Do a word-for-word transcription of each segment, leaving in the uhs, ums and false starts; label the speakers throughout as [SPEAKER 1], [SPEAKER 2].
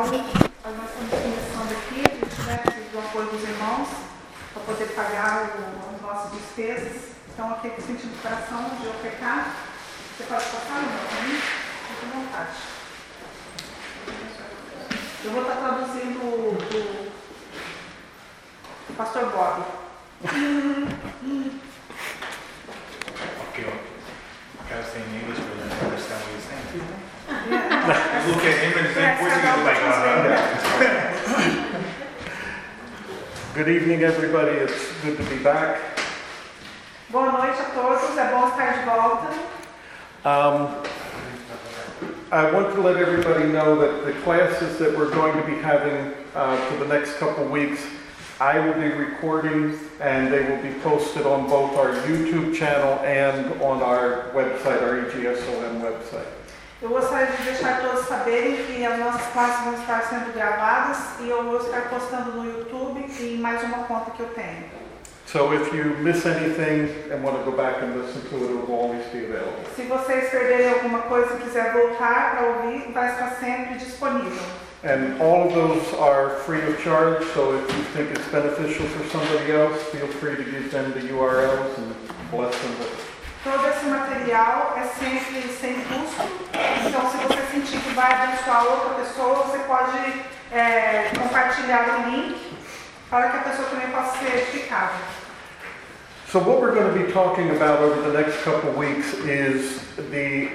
[SPEAKER 1] nós estamos começando aqui, a gente né, precisa do apoio dos irmãos para poder pagar o, as nossas despesas. Então, aqui com sentido de coração de ofertar. Você pode passar, irmão, para mim? Fique à vontade. Eu vou estar traduzindo o, o, o pastor Bob.
[SPEAKER 2] Okay, I gotta say in English, but I don't understand what you're saying. Yeah. You look at him and say Portuguese, like, uh-huh.
[SPEAKER 3] Good evening, everybody. It's good to be back.
[SPEAKER 1] Boa noite a todos. É bom estar de volta.
[SPEAKER 3] Um, I want to let everybody know that the classes that we're going to be having uh, for the next couple weeks, I will be recording and they will be posted on both our YouTube channel and on our website, our E G S O M website.
[SPEAKER 1] Eu gostaria de deixar todos saberem que as nossas classes vão estar sendo gravadas e eu vou estar postando no YouTube e em mais uma conta que eu tenho.
[SPEAKER 3] So if you miss anything and want to go back and listen to it, it will always be available.
[SPEAKER 1] Se vocês perderem alguma coisa e quiser voltar para ouvir, vai estar sempre disponível.
[SPEAKER 3] And all of those are free of charge, so if you think it's beneficial for somebody else, feel free to give them the U R Ls and bless them with it.
[SPEAKER 1] Todo esse material é sempre sem custo, então se você sentir que vai abençoar outra pessoa, você pode é, compartilhar o link para que a pessoa também possa ser edificada.
[SPEAKER 3] So what we're going to be talking about over the next couple of weeks is the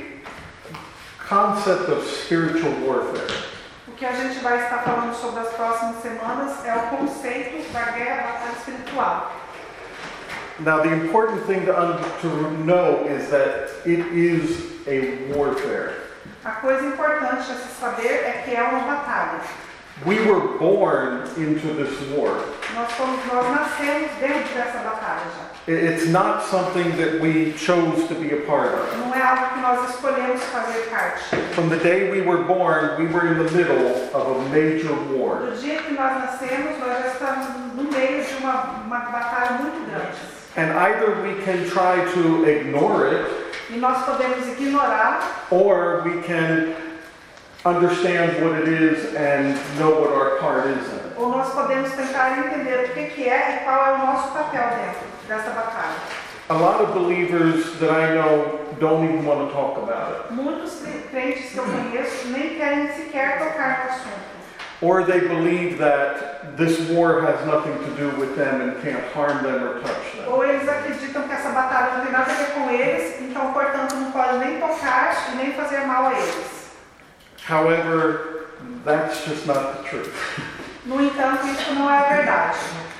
[SPEAKER 3] concept of spiritual warfare.
[SPEAKER 1] O que a gente vai estar falando sobre as próximas semanas é o conceito da guerra, batalha espiritual.
[SPEAKER 3] Now, the important thing to, un- to know is that it is a warfare.
[SPEAKER 1] A coisa importante a se saber é que é uma batalha.
[SPEAKER 3] We were born into this war.
[SPEAKER 1] Nós, fomos, nós nascemos dentro dessa batalha já.
[SPEAKER 3] It's not something that we chose to be a part of.
[SPEAKER 1] Não é algo que nós escolhemos fazer parte.
[SPEAKER 3] From the day we were born, we were in the middle of a major war.
[SPEAKER 1] Do dia que nós nascemos, nós já estamos no meio de uma, uma batalha muito grande.
[SPEAKER 3] And either we can try to ignore it,
[SPEAKER 1] e nós podemos ignorar,
[SPEAKER 3] or we can understand what it is and know what our part is in it.
[SPEAKER 1] Ou nós podemos tentar entender o que, que é e qual é o nosso papel dentro dessa batalha.
[SPEAKER 3] A lot of believers that I know don't even want to talk about it.
[SPEAKER 1] Muitos crentes que eu conheço nem querem sequer tocar no assunto.
[SPEAKER 3] Or they believe that this war has nothing to do with them and can't harm them or touch them.
[SPEAKER 1] Ou eles acreditam que essa batalha não tem nada a ver com eles, então, portanto, não pode nem tocar e nem fazer mal a eles.
[SPEAKER 3] However, that's just not the truth.
[SPEAKER 1] No entanto, isso não é a verdade.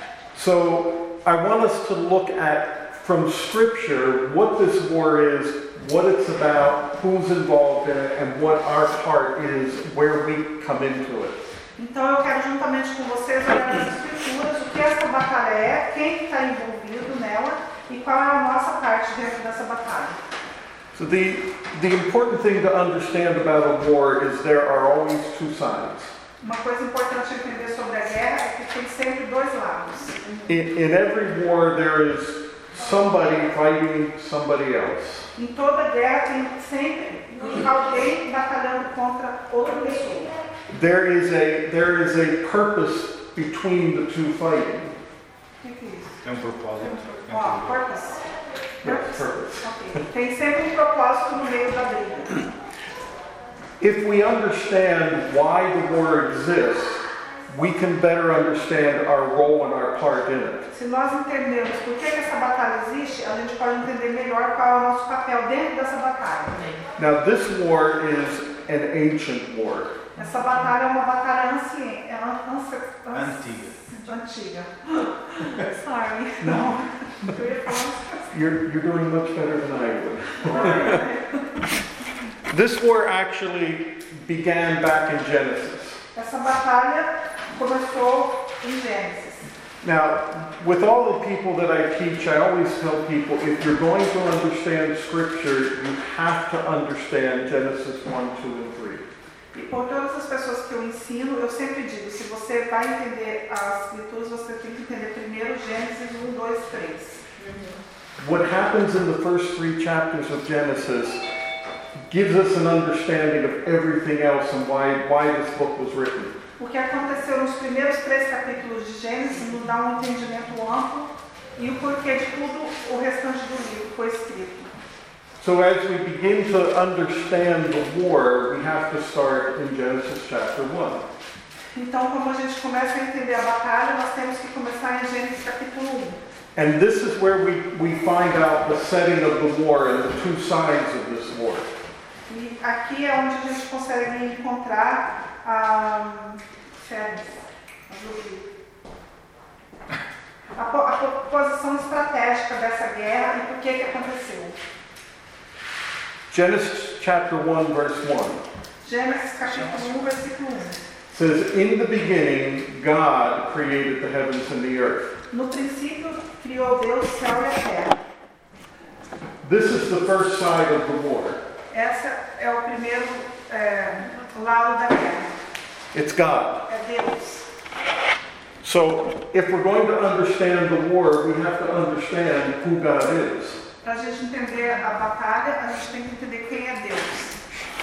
[SPEAKER 3] So, I want us to look at, from Scripture, what this war is, what it's about, who's involved in it, and what our part is, where we come into it.
[SPEAKER 1] Então eu quero juntamente com vocês olhar nas escrituras o que essa batalha é, quem está envolvido nela e qual é a nossa parte dentro dessa batalha.
[SPEAKER 3] So the, the important thing to understand about a war is there are always two sides.
[SPEAKER 1] Uma coisa importante entender sobre a guerra é que tem sempre dois lados.
[SPEAKER 3] In, in every war there is somebody fighting somebody else.
[SPEAKER 1] Em toda guerra tem sempre alguém batalhando contra outra pessoa.
[SPEAKER 3] There is a there is a purpose between the two fighting.
[SPEAKER 1] O que, que é isso?
[SPEAKER 2] Tem um propósito.
[SPEAKER 1] Ó, purpose.
[SPEAKER 3] Yes, purpose.
[SPEAKER 1] Okay. Tem sempre um propósito no meio da briga.
[SPEAKER 3] If we understand why the war exists, we can better understand our role and our part in it.
[SPEAKER 1] Se nós entendermos por que essa batalha existe, a gente pode entender melhor qual é o nosso papel dentro dessa batalha.
[SPEAKER 3] Now, this war is an ancient war.
[SPEAKER 1] Essa batalha é uma batalha anciã, é anci,
[SPEAKER 2] Antiga.
[SPEAKER 1] Antiga. Sorry.
[SPEAKER 3] No, you're you're doing much better than I would. This war actually began back in Genesis.
[SPEAKER 1] Essa batalha começou em Gênesis.
[SPEAKER 3] Now, with all the people that I teach, I always tell people, if you're going to understand Scripture, you have to understand Genesis one, two, and three.
[SPEAKER 1] E por todas as pessoas que eu ensino, eu sempre digo, se você vai entender as escrituras, você tem que entender primeiro Gênesis um, dois, três.
[SPEAKER 3] What happens in the first three chapters of Genesis gives us an understanding of everything else and why, why this book was written.
[SPEAKER 1] O que aconteceu nos primeiros três capítulos de Gênesis nos dá um entendimento amplo e o porquê de tudo o restante do livro foi escrito.
[SPEAKER 3] So as we begin to understand the war, we have to start in Genesis chapter one.
[SPEAKER 1] Então, como a gente começa a entender a batalha, nós temos que começar em Gênesis capítulo um.
[SPEAKER 3] And this is where we, we find out the setting of the war and the two sides of this war.
[SPEAKER 1] E aqui é onde a gente consegue encontrar a, a, a posição estratégica dessa guerra e por que que aconteceu.
[SPEAKER 3] Genesis chapter one, verse one.
[SPEAKER 1] Gênesis capítulo um, versículo um.
[SPEAKER 3] Says, in the beginning, God created the heavens and the earth.
[SPEAKER 1] No princípio, criou Deus o céu e a terra.
[SPEAKER 3] This is the first side of the war.
[SPEAKER 1] Essa é o primeiro é, lado da guerra.
[SPEAKER 3] It's God.
[SPEAKER 1] É Deus.
[SPEAKER 3] So, if we're going to understand the war, we have to understand who God is.
[SPEAKER 1] Para a gente entender a batalha, a gente tem que entender quem é Deus.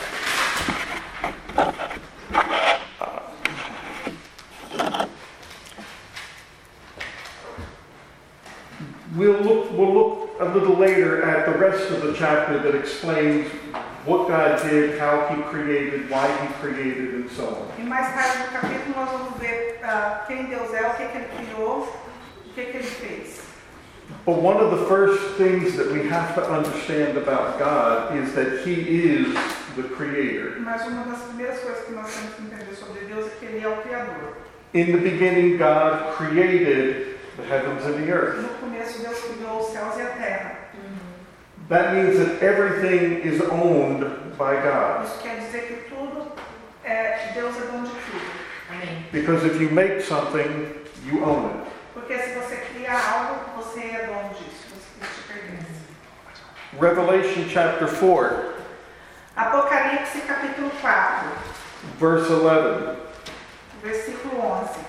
[SPEAKER 3] We'll look, we'll look a little later at the rest of the chapter that explains what God did, how He created, why He created, and so on.
[SPEAKER 1] E mais tarde no capítulo nós vamos ver uh, quem Deus é, o que, que Ele criou, o que, que Ele fez.
[SPEAKER 3] But one of the first things that we have to understand about God is that He is the Creator.
[SPEAKER 1] Mas uma das primeiras coisas que nós temos que entender sobre Deus é que Ele é o Criador.
[SPEAKER 3] In the beginning, God created the heavens and the earth.
[SPEAKER 1] No começo, Deus criou os céus e a terra.
[SPEAKER 3] That means that everything is owned by God.
[SPEAKER 1] Isso quer dizer que tudo é Deus é dono de tudo.
[SPEAKER 4] Amém.
[SPEAKER 3] Because if you make something, you own it.
[SPEAKER 1] Porque se você cria algo, você é dono disso, você te pertence.
[SPEAKER 3] Revelation chapter four,
[SPEAKER 1] Apocalipse capítulo quatro,
[SPEAKER 3] verse eleven
[SPEAKER 1] versículo onze.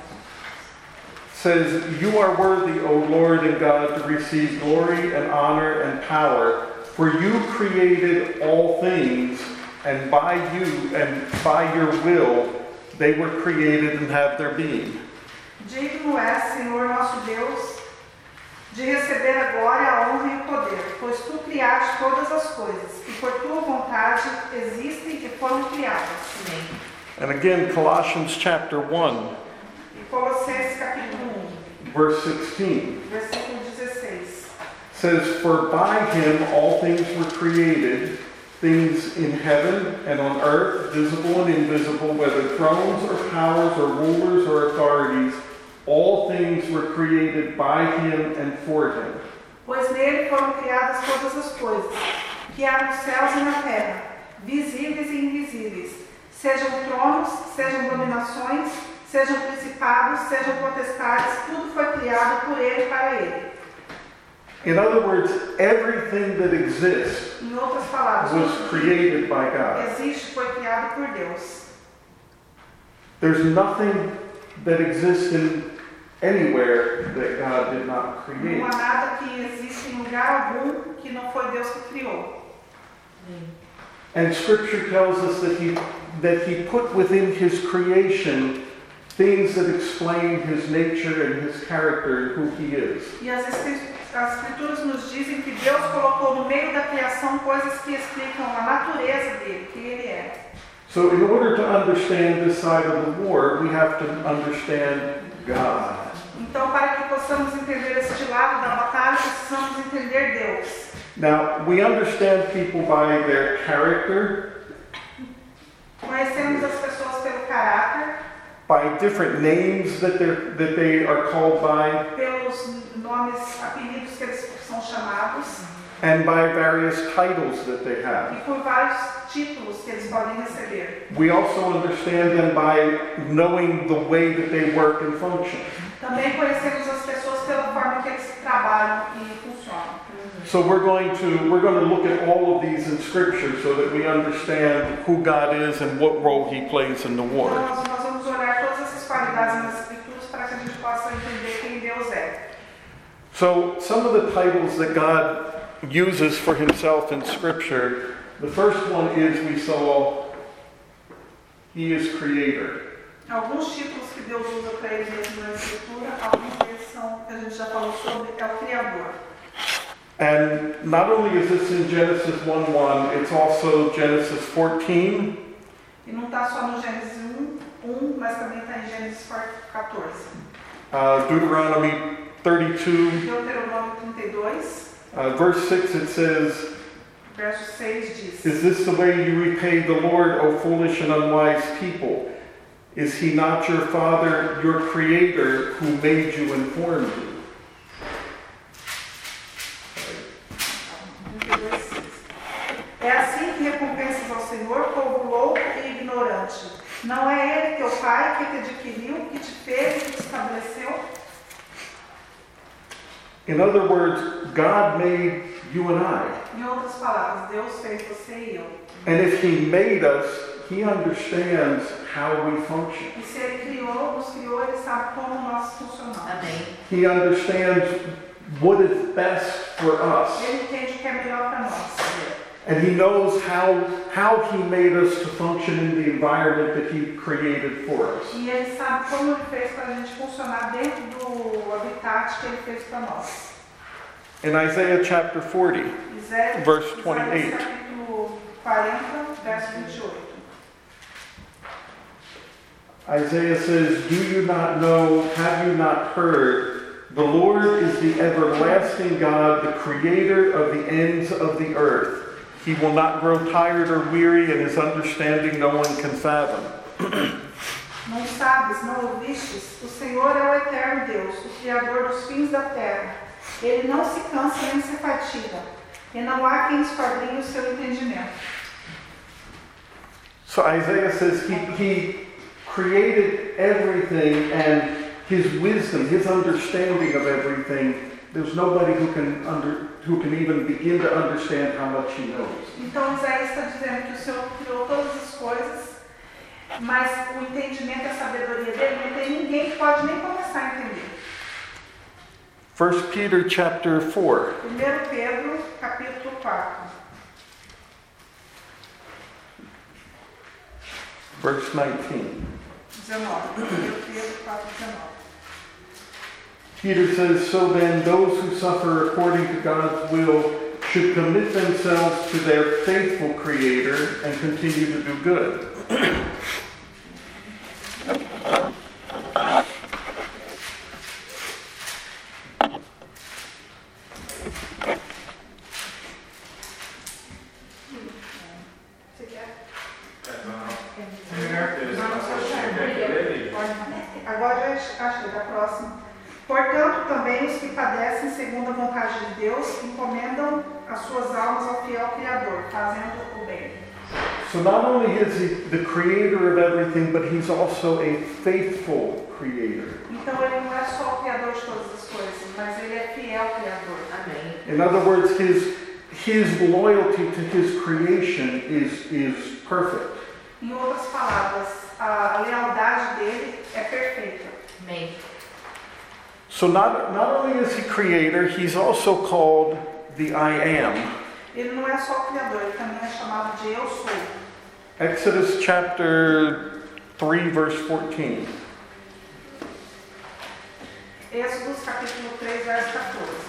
[SPEAKER 3] says, "You are worthy, O Lord and God, to receive glory and honor and power, for you created all things, and by you and by your will they were created and have their being."
[SPEAKER 1] Digno é, Senhor nosso Deus, de receber a glória, a honra e o poder, pois tu criaste todas as coisas, e por tua vontade existem e foram criadas.
[SPEAKER 4] Amém.
[SPEAKER 3] And again, Colossians chapter one,
[SPEAKER 1] E Colossenses capítulo um,
[SPEAKER 3] verse sixteen
[SPEAKER 1] versículo dezesseis.
[SPEAKER 3] says, "For by him all things were created, things in heaven and on earth, visible and invisible, whether thrones or powers or rulers or authorities, all things were created by him and for him."
[SPEAKER 1] Pois nele foram criadas todas as coisas, que há nos céus e na terra, visíveis e invisíveis, sejam tronos, sejam dominações, sejam principados, sejam potestades, tudo foi criado por ele e para ele.
[SPEAKER 3] In other words, everything that exists
[SPEAKER 1] Em outras palavras,
[SPEAKER 3] was
[SPEAKER 1] tudo que
[SPEAKER 3] created by God.
[SPEAKER 1] existe foi criado por Deus.
[SPEAKER 3] There's nothing that exists in anywhere that God did not create.
[SPEAKER 1] Não há nada que existe em lugar algum que não foi Deus que criou.
[SPEAKER 3] And Scripture tells us that he, that he put within his creation things that explain his nature and his character and who he is.
[SPEAKER 1] E as escri- as escrituras nos dizem que Deus colocou no meio da criação coisas que explicam a natureza dele, que ele é.
[SPEAKER 3] So in order to understand this side of the war, we have to understand God.
[SPEAKER 1] Então, para que possamos entender este lado da batalha, precisamos entender Deus.
[SPEAKER 3] Now, we understand people by their character,
[SPEAKER 1] Conhecemos as pessoas pelo caráter,
[SPEAKER 3] by different names that, they're, that they are called by,
[SPEAKER 1] pelos nomes, apelidos que eles são chamados,
[SPEAKER 3] and by various titles that they have.
[SPEAKER 1] e por vários títulos que eles podem receber.
[SPEAKER 3] We also understand them by knowing the way that they work and function.
[SPEAKER 1] Também conhecemos as pessoas pela forma que eles trabalham e funcionam.
[SPEAKER 3] So we're going to we're going to look at all of these in Scripture so that we understand who God is and what role He plays in the
[SPEAKER 1] Então,
[SPEAKER 3] war.
[SPEAKER 1] nós, nós vamos olhar todas essas qualidades nas escrituras para que a gente possa entender quem Deus é.
[SPEAKER 3] So some of the titles that God uses for Himself in Scripture The first one is we saw He is Creator.
[SPEAKER 1] Alguns títulos que Deus usa para ele mesmo na Escritura, alguns deles são, que a gente já falou sobre, é o Criador.
[SPEAKER 3] And not only is this in Genesis one one, it's also Genesis fourteen.
[SPEAKER 1] E não está só no Gênesis um, um, mas também está em Gênesis quatorze.
[SPEAKER 3] Uh, Deuteronomy thirty-two.
[SPEAKER 1] Deuteronômio trinta e dois.
[SPEAKER 3] Uh, verse six, it says,
[SPEAKER 1] verso seis diz:
[SPEAKER 3] Is this the way you repay the Lord, O foolish and unwise people? Is He not your Father, your Creator, who made you and formed you?
[SPEAKER 1] É assim que recompensas ao Senhor, povo louco e ignorante. Não é Ele teu Pai que te adquiriu, que te fez e que te estabeleceu?
[SPEAKER 3] In other words, God made you and I.
[SPEAKER 1] Em outras palavras, Deus fez você e eu.
[SPEAKER 3] And if He made us, He understands how we function.
[SPEAKER 1] E se Ele criou, nos criou, Ele sabe como nós funcionamos.
[SPEAKER 4] Amém.
[SPEAKER 3] He understands what is best for us.
[SPEAKER 1] Ele entende o que é melhor para nós.
[SPEAKER 3] And He knows how, how He made us to function in the environment that He created for us.
[SPEAKER 1] E Ele sabe como Ele fez para a gente funcionar dentro do habitat que Ele fez para nós.
[SPEAKER 3] In Isaiah chapter forty,
[SPEAKER 1] Isaías,
[SPEAKER 3] verse twenty-eight.
[SPEAKER 1] Isaías capítulo quarenta, verso vinte e oito.
[SPEAKER 3] Isaiah says, Do you not know, have you not heard, the Lord is the everlasting God, the creator of the ends of the earth. He will not grow tired or weary, and His understanding no one can fathom.
[SPEAKER 1] Não sabes, não ouvistes? O Senhor é o eterno Deus, o Criador dos fins da terra. Ele não se cansa nem se fatiga, e não há quem esquadrinhe o seu entendimento.
[SPEAKER 3] So Isaiah says he, he created everything, and His wisdom, His understanding of everything, there's nobody who can under, who can even begin to understand how much He knows.
[SPEAKER 1] Então Isaías está dizendo que o Senhor criou todas as coisas, mas o entendimento e a sabedoria dele não tem ninguém que pode nem começar a entender.
[SPEAKER 3] First Peter chapter four.
[SPEAKER 1] primeiro Pedro, capítulo quatro.
[SPEAKER 3] Verse nineteen.
[SPEAKER 1] dezenove. primeiro Pedro quatro, dezenove.
[SPEAKER 3] Peter says, So then those who suffer according to God's will should commit themselves to their faithful Creator and continue to do good.
[SPEAKER 1] Agora já achei da próxima. Portanto, também os que padecem segundo a vontade de Deus encomendam as suas almas ao fiel Criador, fazendo o bem.
[SPEAKER 3] So not only is He the creator of everything, but He's also a faithful creator.
[SPEAKER 1] Então ele não é só o Criador de todas as coisas, mas ele é fiel Criador.
[SPEAKER 4] Amém.
[SPEAKER 3] In other words, His, his loyalty to His creation is, is perfect.
[SPEAKER 1] Em outras palavras, a lealdade dele é perfeita.
[SPEAKER 4] Amém.
[SPEAKER 3] So not, not only is He creator, He's also called the I Am.
[SPEAKER 1] Ele não é só o Criador, ele também é chamado de Eu Sou.
[SPEAKER 3] Exodus chapter three, verse fourteen.
[SPEAKER 1] Êxodo capítulo três, verso quatorze.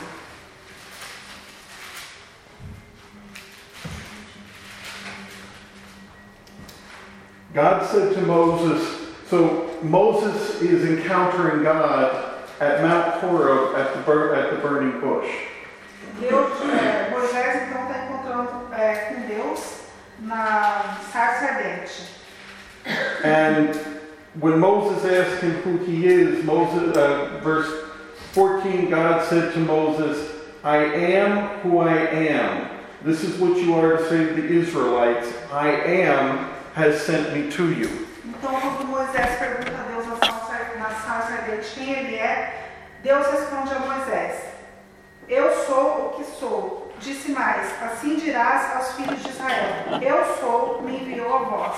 [SPEAKER 3] God said to Moses, so Moses is encountering God at Mount Horeb at the, bur- at the burning bush.
[SPEAKER 1] Deus, é, Moisés então está encontrando é, com Deus na sarça ardente.
[SPEAKER 3] And when Moses asked him who he is, Moses, uh, verse fourteen, God said to Moses, I am who I am. This is what you are to say to the Israelites. I am has sent me to you.
[SPEAKER 1] Então, quando Moisés pergunta a Deus na sarça ardente quem ele é, Deus responde a Moisés: Eu sou o que sou. Disse mais: Assim dirás aos filhos de Israel: Eu sou, me enviou a vós.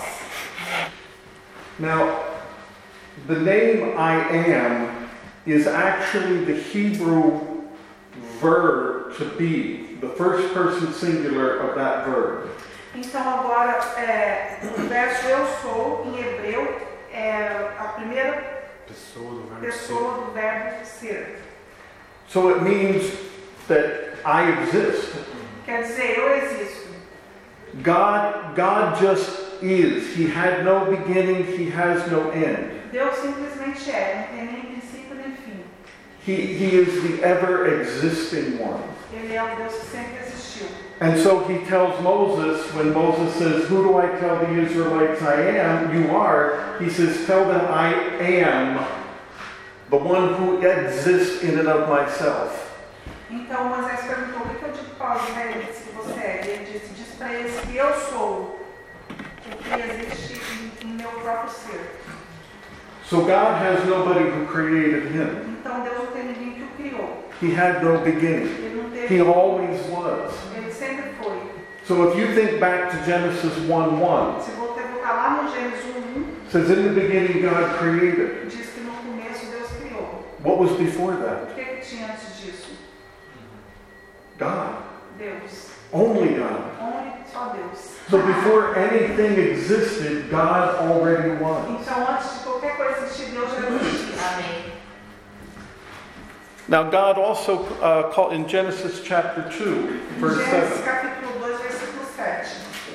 [SPEAKER 3] Now, the name I am is actually the Hebrew verb to be, the first person singular of that verb.
[SPEAKER 1] Então agora, é, o verso eu sou, em hebreu, é a primeira
[SPEAKER 2] Pessoa do verbo
[SPEAKER 1] pessoa do verbo ser.
[SPEAKER 3] So it means that I exist.
[SPEAKER 1] Quer dizer, eu existo.
[SPEAKER 3] God, God just is. He had no beginning, he has no end.
[SPEAKER 1] Deus simplesmente é, não tem nem princípio nem fim.
[SPEAKER 3] He, he is the ever-existing one.
[SPEAKER 1] Ele é o Deus que sempre existiu.
[SPEAKER 3] And so he tells Moses, when Moses says, who do I tell the Israelites I am? You are. He says, tell them I am the one who exists in and of myself.
[SPEAKER 1] Então Moisés perguntou, o que eu digo para os israelitas que você é? E ele disse, diz para eles que eu sou o que existe em, em meu próprio ser.
[SPEAKER 3] So God has nobody who created him.
[SPEAKER 1] Então Deus não tem ninguém que o criou.
[SPEAKER 3] He had no beginning.
[SPEAKER 1] Ele não teve.
[SPEAKER 3] He always was.
[SPEAKER 1] Ele sempre foi.
[SPEAKER 3] So if you think back to Genesis one one,
[SPEAKER 1] Se você voltar lá no Gênesis um,
[SPEAKER 3] it says in the beginning God created.
[SPEAKER 1] diz que no começo Deus criou.
[SPEAKER 3] What was before that?
[SPEAKER 1] O que, que tinha antes disso?
[SPEAKER 3] God.
[SPEAKER 1] Deus.
[SPEAKER 3] Only God.
[SPEAKER 1] Onde só Deus.
[SPEAKER 3] So before anything existed, God already was.
[SPEAKER 1] Então antes de qualquer coisa existir, Deus já existia. Amém.
[SPEAKER 3] Now God also uh, called in Genesis chapter two, verse
[SPEAKER 1] Gênesis
[SPEAKER 3] seven.
[SPEAKER 1] capítulo dois, versículo sete.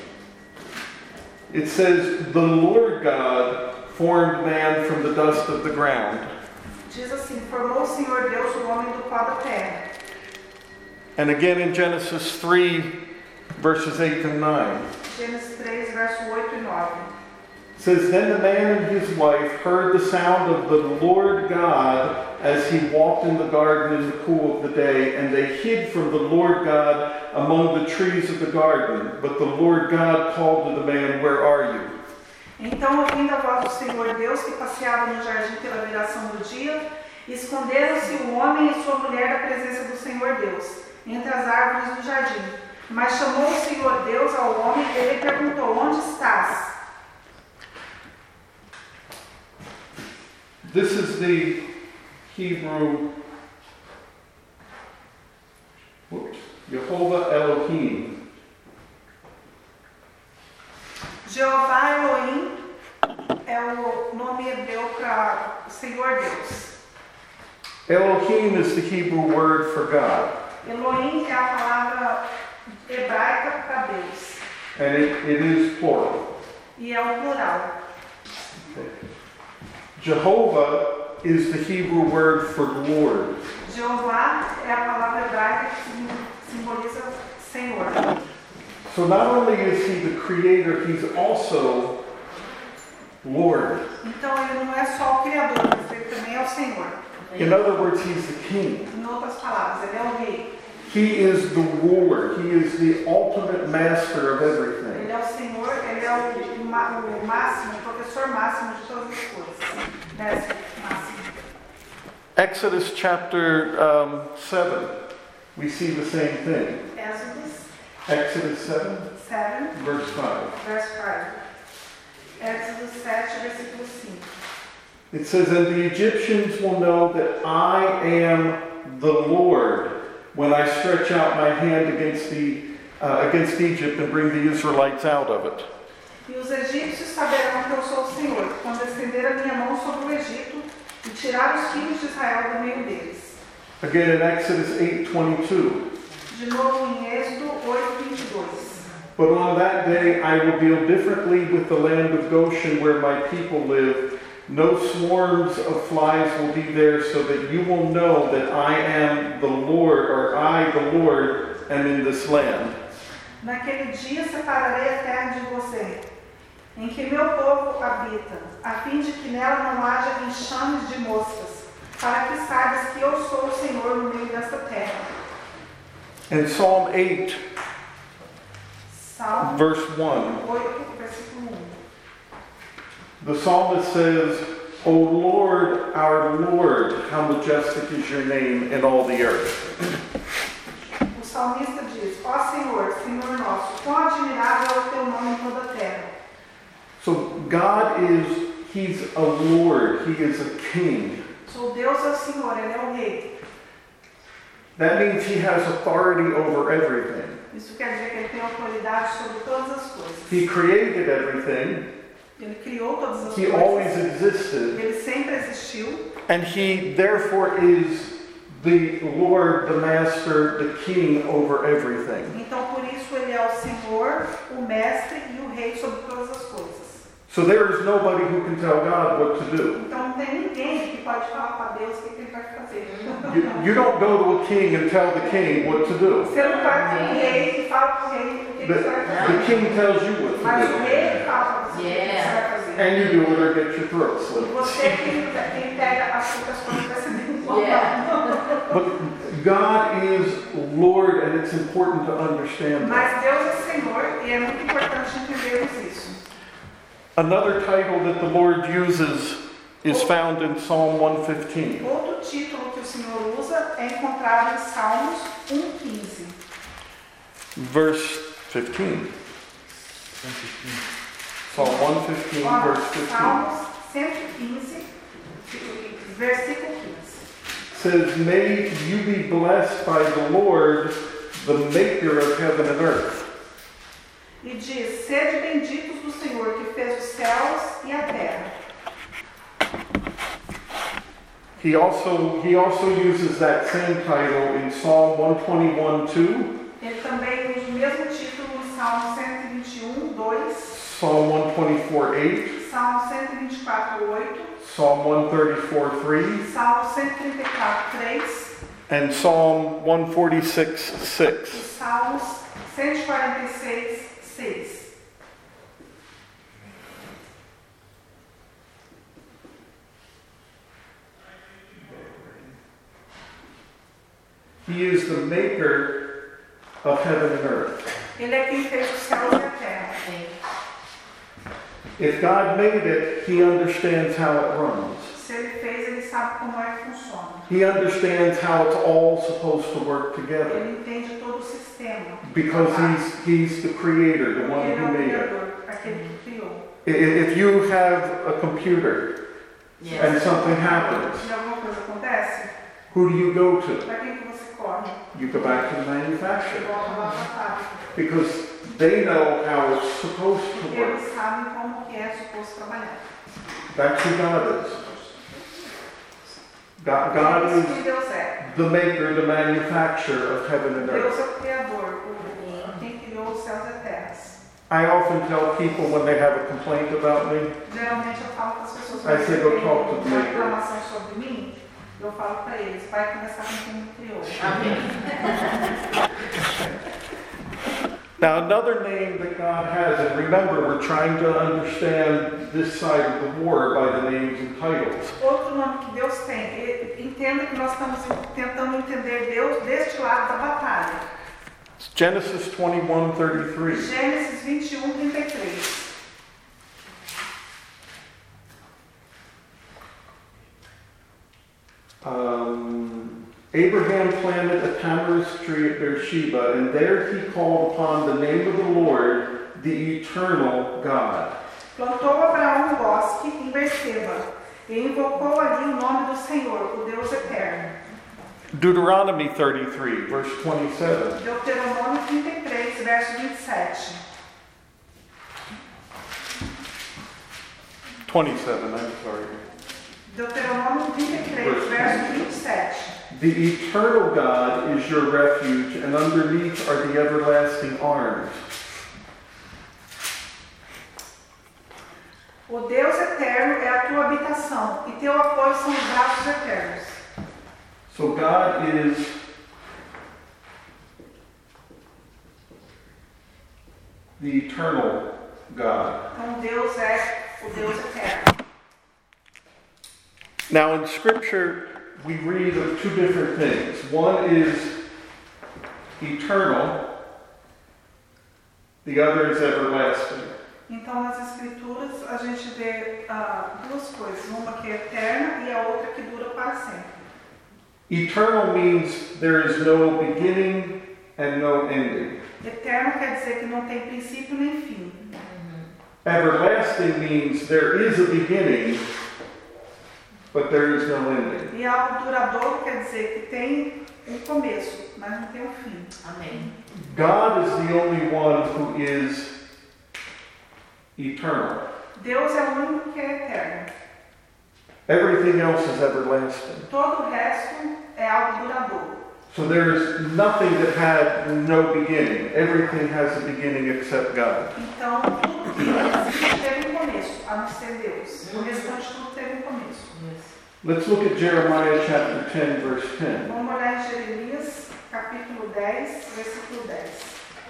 [SPEAKER 3] It says, "The Lord God formed man from the dust of the ground."
[SPEAKER 1] Diz assim, formou o Senhor Deus o homem do pó da terra.
[SPEAKER 3] And again in Genesis three, verses eight and nine.
[SPEAKER 1] Gênesis três, verso oito e nove.
[SPEAKER 3] It says, "Then the man and his wife heard the sound of the Lord God as he walked in the garden in the cool of the day, and they hid from the Lord God among the trees of the garden. But the Lord God called to the man, 'Where are you?'"
[SPEAKER 1] Então, ouvindo a voz do Senhor Deus que passeava no jardim pela viração do dia, esconderam-se o homem e sua mulher da presença do Senhor Deus, entre as árvores do jardim. Mas chamou o Senhor Deus ao homem e ele perguntou, onde estás?
[SPEAKER 3] This is the Hebrew, whoops, Jehovah Elohim.
[SPEAKER 1] Jeová Elohim é o nome hebreu para Senhor Deus.
[SPEAKER 3] Elohim is the Hebrew word for God.
[SPEAKER 1] Elohim é a palavra hebraica para Deus.
[SPEAKER 3] And it, it is plural.
[SPEAKER 1] E é o plural.
[SPEAKER 3] Jehovah is the Hebrew word for Lord.
[SPEAKER 1] Jeová é a palavra hebraica que simboliza Senhor.
[SPEAKER 3] So not only is he the creator, he's also Lord.
[SPEAKER 1] Então ele não é só o Criador, mas ele também é o Senhor.
[SPEAKER 3] In other words, he's the king.
[SPEAKER 1] Em outras palavras, ele é o rei.
[SPEAKER 3] He is the ruler. He is the ultimate master of everything.
[SPEAKER 1] Ele é o Senhor, ele é o, ma- o máximo, o professor máximo de todas as coisas. Mestre máximo.
[SPEAKER 3] Exodus chapter um, seven, we see the same thing.
[SPEAKER 1] Êxodos
[SPEAKER 3] Exodus seven,
[SPEAKER 1] sete,
[SPEAKER 3] verse five.
[SPEAKER 1] verso cinco. Êxodo sete, versículo cinco.
[SPEAKER 3] It says, "And the Egyptians will know that I am the Lord when I stretch out my hand against the uh, against Egypt and bring the Israelites out of it."
[SPEAKER 1] E os egípcios saberão que eu sou o Senhor, quando estender a minha mão sobre o Egito e tirar os filhos de Israel do meio deles.
[SPEAKER 3] Again in Exodus eight twenty-two.
[SPEAKER 1] De novo em Êxodo oito, vinte e dois.
[SPEAKER 3] "But on that day I will deal differently with the land of Goshen where my people live. No swarms of flies will be there, so that you will know that I am the Lord, or I, the Lord, am in this land."
[SPEAKER 1] Naquele dia separarei a terra de você, em que meu povo habita, a fim de que nela não haja enxames de moscas, para que saibas que eu sou o Senhor no meio desta terra.
[SPEAKER 3] In Psalm eight,
[SPEAKER 1] Salmo
[SPEAKER 3] verse one,
[SPEAKER 1] oito, versículo um.
[SPEAKER 3] the psalmist says, "O Lord, our Lord, how majestic is your name in all the earth."
[SPEAKER 1] O salmista diz, ó Senhor, Senhor nosso, quão admirável é o teu nome em toda a terra.
[SPEAKER 3] So God is, he's a Lord, he is a king.
[SPEAKER 1] So Deus é o Senhor, Ele é o Rei.
[SPEAKER 3] That means he has authority over everything.
[SPEAKER 1] Isso quer dizer que ele tem autoridade sobre todas as coisas.
[SPEAKER 3] He created everything.
[SPEAKER 1] Ele criou todas as
[SPEAKER 3] He
[SPEAKER 1] coisas.
[SPEAKER 3] always existed.
[SPEAKER 1] Ele sempre existiu.
[SPEAKER 3] And he therefore is the Lord, the Master, the King over everything.
[SPEAKER 1] Então, por isso, ele é o Senhor, o Mestre e o Rei sobre todas as coisas.
[SPEAKER 3] So there is nobody who can tell God what to do.
[SPEAKER 1] Então, não tem ninguém que pode falar para Deus o que ele vai fazer.
[SPEAKER 3] You, you don't go to a king and tell the king what to do.
[SPEAKER 1] Você não vai para o rei e fala para o rei o que
[SPEAKER 3] The,
[SPEAKER 1] ele vai fazer.
[SPEAKER 3] the king tells you what
[SPEAKER 1] Mas o
[SPEAKER 3] to do.
[SPEAKER 1] rei fala para você o que você vai fazer.
[SPEAKER 3] And you do it or get your throat
[SPEAKER 1] E
[SPEAKER 3] slit.
[SPEAKER 1] você quem, quem pega as outras coisas vai ser bem bom.
[SPEAKER 3] But God is Lord, and it's important to understand that.
[SPEAKER 1] Mas Deus é Senhor e é muito importante entendermos isso.
[SPEAKER 3] Another title that the Lord uses is found in Psalm one fifteen.
[SPEAKER 1] Outro título que o Senhor usa é encontrado em Salmos um quinze.
[SPEAKER 3] Verse fifteen. Psalm one fifteen, verse fifteen.
[SPEAKER 1] Salmos cento e quinze, versículo quinze.
[SPEAKER 3] Says, "May you be blessed by the Lord, the maker of heaven and earth."
[SPEAKER 1] E diz: sede benditos do Senhor que fez os céus e a terra.
[SPEAKER 3] He also, he also uses that same title in Psalm one twenty-one two,
[SPEAKER 1] Ele também usa o mesmo título em Salmo cento e vinte e um, dois,
[SPEAKER 3] Psalm one twenty-four eight,
[SPEAKER 1] Salmo cento e vinte e quatro, oito,
[SPEAKER 3] Psalm one thirty-four three,
[SPEAKER 1] Salmo cento e trinta e quatro, três
[SPEAKER 3] and Psalm one forty-six
[SPEAKER 1] e
[SPEAKER 3] six.
[SPEAKER 1] Salmos cento e quarenta e seis, seis.
[SPEAKER 3] He is the maker of heaven and earth.
[SPEAKER 1] Ele é quem fez os céus e a terra.
[SPEAKER 3] If God made it, he understands how it runs.
[SPEAKER 1] Se ele fez, ele sabe como é que funciona.
[SPEAKER 3] He understands how it's all supposed to work together.
[SPEAKER 1] Ele entende todo o sistema.
[SPEAKER 3] Because he's, he's the creator, the one
[SPEAKER 1] Ele é
[SPEAKER 3] who
[SPEAKER 1] o
[SPEAKER 3] made it.
[SPEAKER 1] criador, aquele que criou.
[SPEAKER 3] I- If you have a computer and something happens,
[SPEAKER 1] Se alguma coisa acontece,
[SPEAKER 3] who do you go to?
[SPEAKER 1] para quem que você corre?
[SPEAKER 3] You go back to the manufacturer.
[SPEAKER 1] Volta lá para a fábrica.
[SPEAKER 3] Because they know how it's supposed to
[SPEAKER 1] Porque
[SPEAKER 3] work.
[SPEAKER 1] eles sabem como que é suposto trabalhar.
[SPEAKER 3] That's who God is. God, God
[SPEAKER 1] É isso
[SPEAKER 3] is
[SPEAKER 1] que Deus é.
[SPEAKER 3] the maker, the manufacturer of heaven and
[SPEAKER 1] Deus
[SPEAKER 3] earth.
[SPEAKER 1] é o criador, o, quem criou os céus e a terra.
[SPEAKER 3] I often tell people when they have a complaint about me,
[SPEAKER 1] Geralmente eu falo para as pessoas
[SPEAKER 3] I say, go
[SPEAKER 1] que
[SPEAKER 3] talk to
[SPEAKER 1] têm
[SPEAKER 3] the
[SPEAKER 1] uma
[SPEAKER 3] maker.
[SPEAKER 1] reclamação sobre mim, eu falo para eles, vai começar com quem me criou.
[SPEAKER 3] Now, another name that God has, and remember, we're trying to understand this side of the war by the names and titles.
[SPEAKER 1] Outro nome que Deus tem, e- entenda que nós estamos tentando entender Deus deste lado da batalha.
[SPEAKER 3] It's Genesis twenty-one thirty-three.
[SPEAKER 1] Gênesis vinte e um, trinta e três.
[SPEAKER 3] Um, Abraham planted a tamarisk tree at Beersheba, and there he called upon the name of the Lord, the eternal God.
[SPEAKER 1] Plantou Abraão um bosque em Berseba e invocou ali o nome do Senhor, o Deus eterno.
[SPEAKER 3] Deuteronomy thirty-three, verse twenty-seven.
[SPEAKER 1] Deuteronômio trinta e três, verso vinte e sete.
[SPEAKER 3] twenty-seven, I'm sorry.
[SPEAKER 1] Deuteronômio trinta e três, verso vinte e sete.
[SPEAKER 3] The eternal God is your refuge, and underneath are the everlasting arms.
[SPEAKER 1] O Deus eterno é a tua habitação, e teu apoio são os braços eternos.
[SPEAKER 3] So God is the eternal God.
[SPEAKER 1] Então Deus é o Deus eterno.
[SPEAKER 3] Now in Scripture, we read of two different things. One is eternal, the other is everlasting.
[SPEAKER 1] Então nas escrituras a gente vê ah, duas coisas, uma que é eterna e a outra que dura para sempre.
[SPEAKER 3] Eternal means there is no beginning and no ending.
[SPEAKER 1] Eterno quer dizer que não tem princípio nem fim.
[SPEAKER 3] Everlasting means there is a beginning, but there is no ending.
[SPEAKER 1] E algo duradouro quer dizer que tem um começo, mas não tem um fim.
[SPEAKER 4] Amém.
[SPEAKER 3] God is the only one who is eternal.
[SPEAKER 1] Deus é o único que é eterno.
[SPEAKER 3] Everything else is everlasting.
[SPEAKER 1] Todo o resto é algo duradouro.
[SPEAKER 3] So there's nothing that had no beginning. Everything has a beginning except God.
[SPEAKER 1] Então, tudo que existe teve um começo, a não ser Deus. O restante tudo teve um começo.
[SPEAKER 3] Let's look at Jeremiah chapter ten, verse ten.
[SPEAKER 1] Vamos olhar em Jeremias, capítulo dez, versículo dez.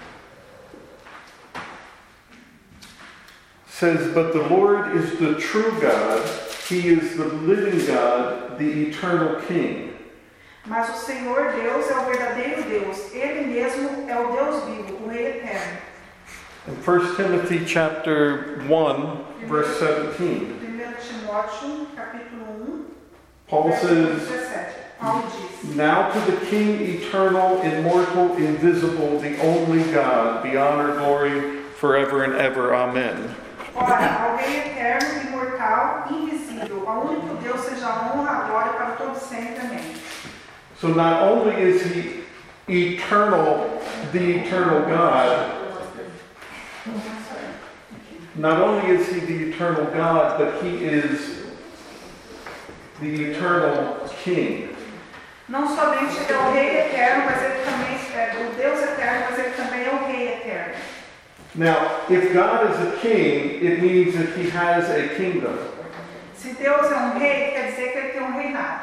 [SPEAKER 3] Says, but the Lord is the true God. He is the living God, the eternal King.
[SPEAKER 1] Mas o Senhor Deus é o verdadeiro Deus. Ele mesmo é o Deus vivo, o Rei eterno.
[SPEAKER 3] In First Timothy chapter one, verse seventeen,
[SPEAKER 1] primeiro Timóteo, capítulo um,
[SPEAKER 3] Paul
[SPEAKER 1] versículo
[SPEAKER 3] says,
[SPEAKER 1] dezessete. Paulo diz:
[SPEAKER 3] now to the King, eternal, immortal, invisible, the only God, be honor, glory, forever and ever. Amen.
[SPEAKER 1] Ora, ao Rei eterno, imortal, invisível, ao único Deus seja a honra, a glória para todo sempre. Amém.
[SPEAKER 3] So not only is he eternal, the eternal God, not only is he the eternal God, but he is the eternal King.
[SPEAKER 1] Não somente ele é o Rei eterno, mas ele também é o Deus eterno, mas ele também é o Rei eterno.
[SPEAKER 3] Now, if God is a king, it means that he has a kingdom.
[SPEAKER 1] Se Deus é um rei, quer dizer que ele tem um reinado.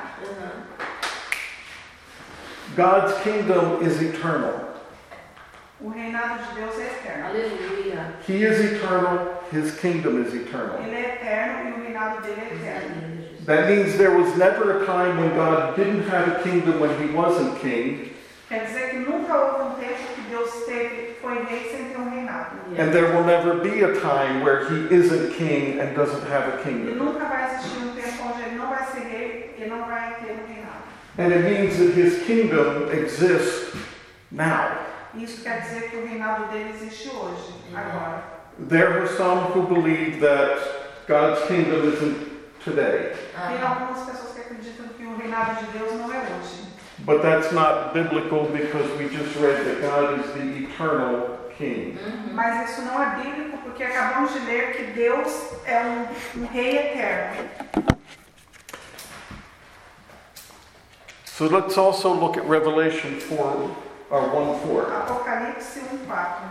[SPEAKER 3] God's kingdom is eternal.
[SPEAKER 1] O reinado de Deus é eterno.
[SPEAKER 4] Aleluia.
[SPEAKER 3] He is eternal, his kingdom is eternal.
[SPEAKER 1] Ele é eterno e o reinado dele é eterno.
[SPEAKER 3] That means there was never a time when God didn't have a kingdom when he wasn't king,
[SPEAKER 1] Quer dizer que nunca houve um tempo que Deus teve, foi rei sem ter um reinado.
[SPEAKER 3] and there will never be a time where he isn't king and doesn't have a
[SPEAKER 1] E
[SPEAKER 3] kingdom.
[SPEAKER 1] nunca vai existir um tempo onde ele não vai ser rei e não vai ter um reinado.
[SPEAKER 3] And it means that his kingdom exists now.
[SPEAKER 1] Isso quer dizer que o reinado dele existe hoje, agora.
[SPEAKER 3] There are some who believe that God's kingdom isn't today,
[SPEAKER 1] Tem algumas pessoas que acreditam que o reinado de Deus não é hoje.
[SPEAKER 3] but that's not biblical because we just read that God is the eternal king.
[SPEAKER 1] Mas isso não é bíblico porque acabamos de ler que Deus é um, um rei eterno.
[SPEAKER 3] So let's also look at Revelation four, or one four.
[SPEAKER 1] Apocalipse um, quatro.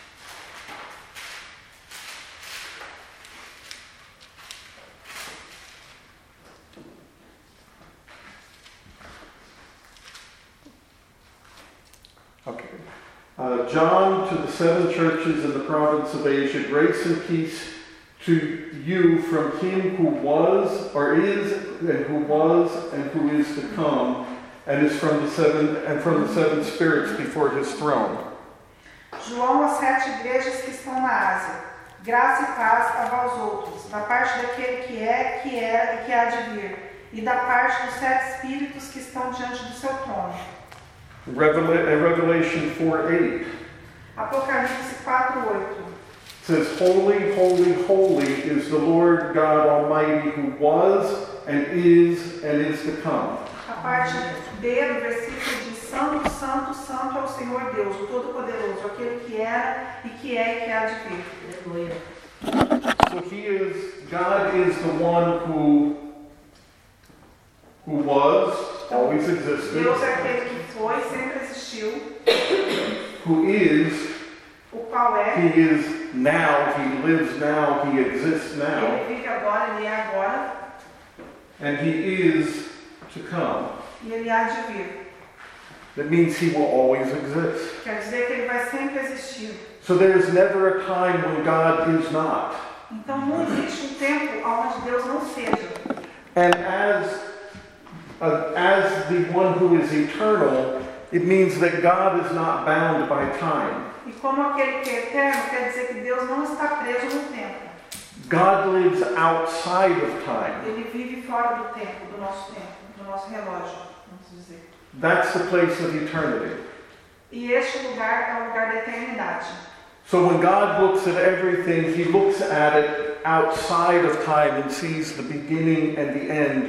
[SPEAKER 3] Okay. Uh, John, to the seven churches in the province of Asia, grace and peace to you from him who was, or is, and who was, and who is to come, and is from the seven, and from the seven spirits before his throne.
[SPEAKER 1] João às sete igrejas que estão na Ásia. Graça e paz a vós outros, da parte daquele que é, que é e que há de vir, e da parte dos sete espíritos que estão diante do seu trono.
[SPEAKER 3] Revela- Revelation four eight
[SPEAKER 1] Apocalipse quatro, oito.
[SPEAKER 3] says, Holy, holy, holy is the Lord God Almighty, who was, and is, and is to come.
[SPEAKER 1] A parte B do versículo diz: Santo, Santo, Santo é o Senhor Deus, o Todo-Poderoso, aquele que era e que é e que há de vir.
[SPEAKER 4] Aleluia.
[SPEAKER 3] So he is, God is the one who, who was, always existed,
[SPEAKER 1] Deus é aquele que foi, sempre existiu,
[SPEAKER 3] who is,
[SPEAKER 1] o qual é,
[SPEAKER 3] he is now, he lives now, he exists now,
[SPEAKER 1] ele vive agora, ele é agora,
[SPEAKER 3] and he is to come.
[SPEAKER 1] e ele há de vir.
[SPEAKER 3] That means he will always exist.
[SPEAKER 1] Quer dizer que ele vai sempre existir.
[SPEAKER 3] So there is never a time when God is not.
[SPEAKER 1] Então não existe um tempo onde Deus não seja.
[SPEAKER 3] And as, uh, as the one who is eternal, it means that God is not bound by time.
[SPEAKER 1] E como aquele que é eterno, quer dizer que Deus não está preso no tempo.
[SPEAKER 3] God lives outside of time.
[SPEAKER 1] Ele vive fora do tempo, do nosso tempo, do nosso relógio, vamos dizer.
[SPEAKER 3] That's the place of eternity.
[SPEAKER 1] E este lugar é o lugar da eternidade.
[SPEAKER 3] So when God looks at everything, he looks at it outside of time and sees the beginning and the end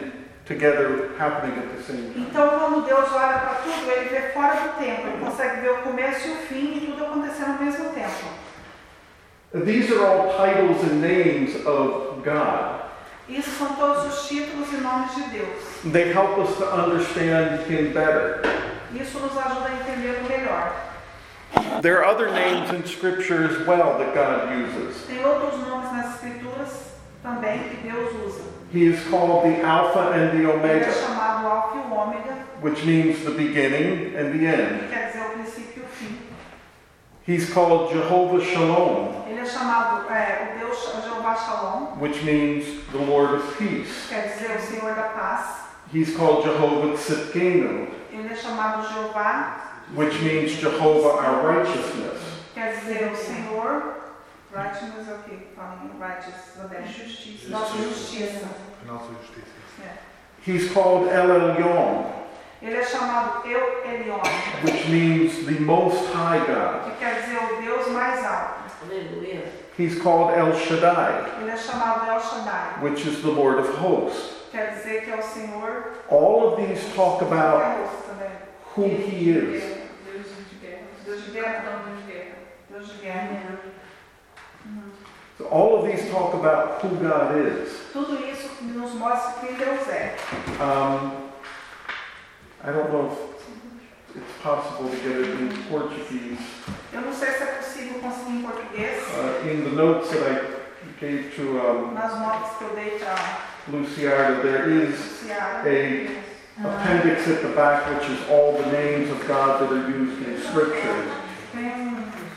[SPEAKER 3] together happening at the same time.
[SPEAKER 1] Então, quando Deus olha para tudo, ele vê fora do tempo, ele consegue ver o começo e o fim e tudo acontecendo ao mesmo tempo.
[SPEAKER 3] These are all titles and names of God.
[SPEAKER 1] Isso são todos os títulos e nomes de Deus.
[SPEAKER 3] They help us to understand Him better.
[SPEAKER 1] Isso nos ajuda a entender melhor.
[SPEAKER 3] There are other names in Scripture as well that God uses.
[SPEAKER 1] Tem outros nomes nas Escrituras também que Deus usa.
[SPEAKER 3] He is called the Alpha and the
[SPEAKER 1] Ele é
[SPEAKER 3] Omega,
[SPEAKER 1] chamado Alfa e o Ômega,
[SPEAKER 3] which means the beginning and the end.
[SPEAKER 1] que quer dizer o princípio e o fim.
[SPEAKER 3] He's called Jehovah Shalom,
[SPEAKER 1] Ele é chamado é, o Deus Jeová Shalom,
[SPEAKER 3] which means the Lord of Peace.
[SPEAKER 1] quer dizer o Senhor da paz.
[SPEAKER 3] He's called Jehovah Tzidkenu,
[SPEAKER 1] Ele é chamado Jeová,
[SPEAKER 3] which means Jehovah our righteousness.
[SPEAKER 1] quer dizer o Senhor. Righteousness é o que? Falam em righteous, justiça. Nossa justiça.
[SPEAKER 2] Nossa justiça.
[SPEAKER 1] É.
[SPEAKER 3] He's called El Elyon,
[SPEAKER 1] Ele é chamado Eu Elion,
[SPEAKER 3] which means the Most High God.
[SPEAKER 1] que quer dizer o Deus mais alto.
[SPEAKER 4] Aleluia.
[SPEAKER 3] He's called El Shaddai,
[SPEAKER 1] Ele é chamado El Shaddai,
[SPEAKER 3] which is the Lord of Hosts.
[SPEAKER 1] quer dizer que é o Senhor.
[SPEAKER 3] All of these talk about
[SPEAKER 1] é rosto também.
[SPEAKER 3] who He is.
[SPEAKER 1] Deus de guerra. Deus de guerra. Deus de guerra. Deus de guerra.
[SPEAKER 3] So all of these talk about who God is.
[SPEAKER 1] Tudo isso nos mostra quem Deus é.
[SPEAKER 3] Um, I don't know if it's possible to get it in Portuguese.
[SPEAKER 1] Eu não sei se é possível conseguir em português.
[SPEAKER 3] Uh, in the notes that I gave to um,
[SPEAKER 1] Nas notas que eu dei para
[SPEAKER 3] Luciardo, there is
[SPEAKER 1] Ciara.
[SPEAKER 3] a appendix at the back which is all the names of God that are used in Scripture.
[SPEAKER 1] Tem,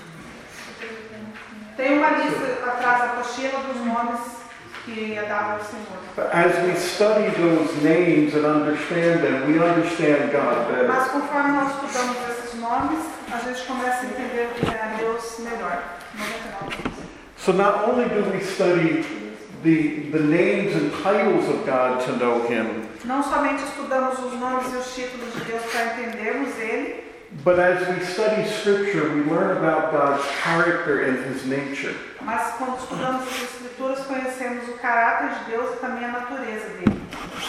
[SPEAKER 1] tem uma lista atrás da apostila dos nomes que é dado ao Senhor.
[SPEAKER 3] But as we study those names and understand them, we understand God better.
[SPEAKER 1] Mas conforme nós estudamos esses nomes, a gente começa a entender o que é Deus melhor.
[SPEAKER 3] So not only do we study the, the names and titles of God to know Him,
[SPEAKER 1] Não somente estudamos os nomes e os títulos de Deus para entendermos Ele,
[SPEAKER 3] but as we study Scripture, we learn about God's character and His nature.
[SPEAKER 1] mas quando estudamos as Escrituras, conhecemos o caráter de Deus e também a natureza dele.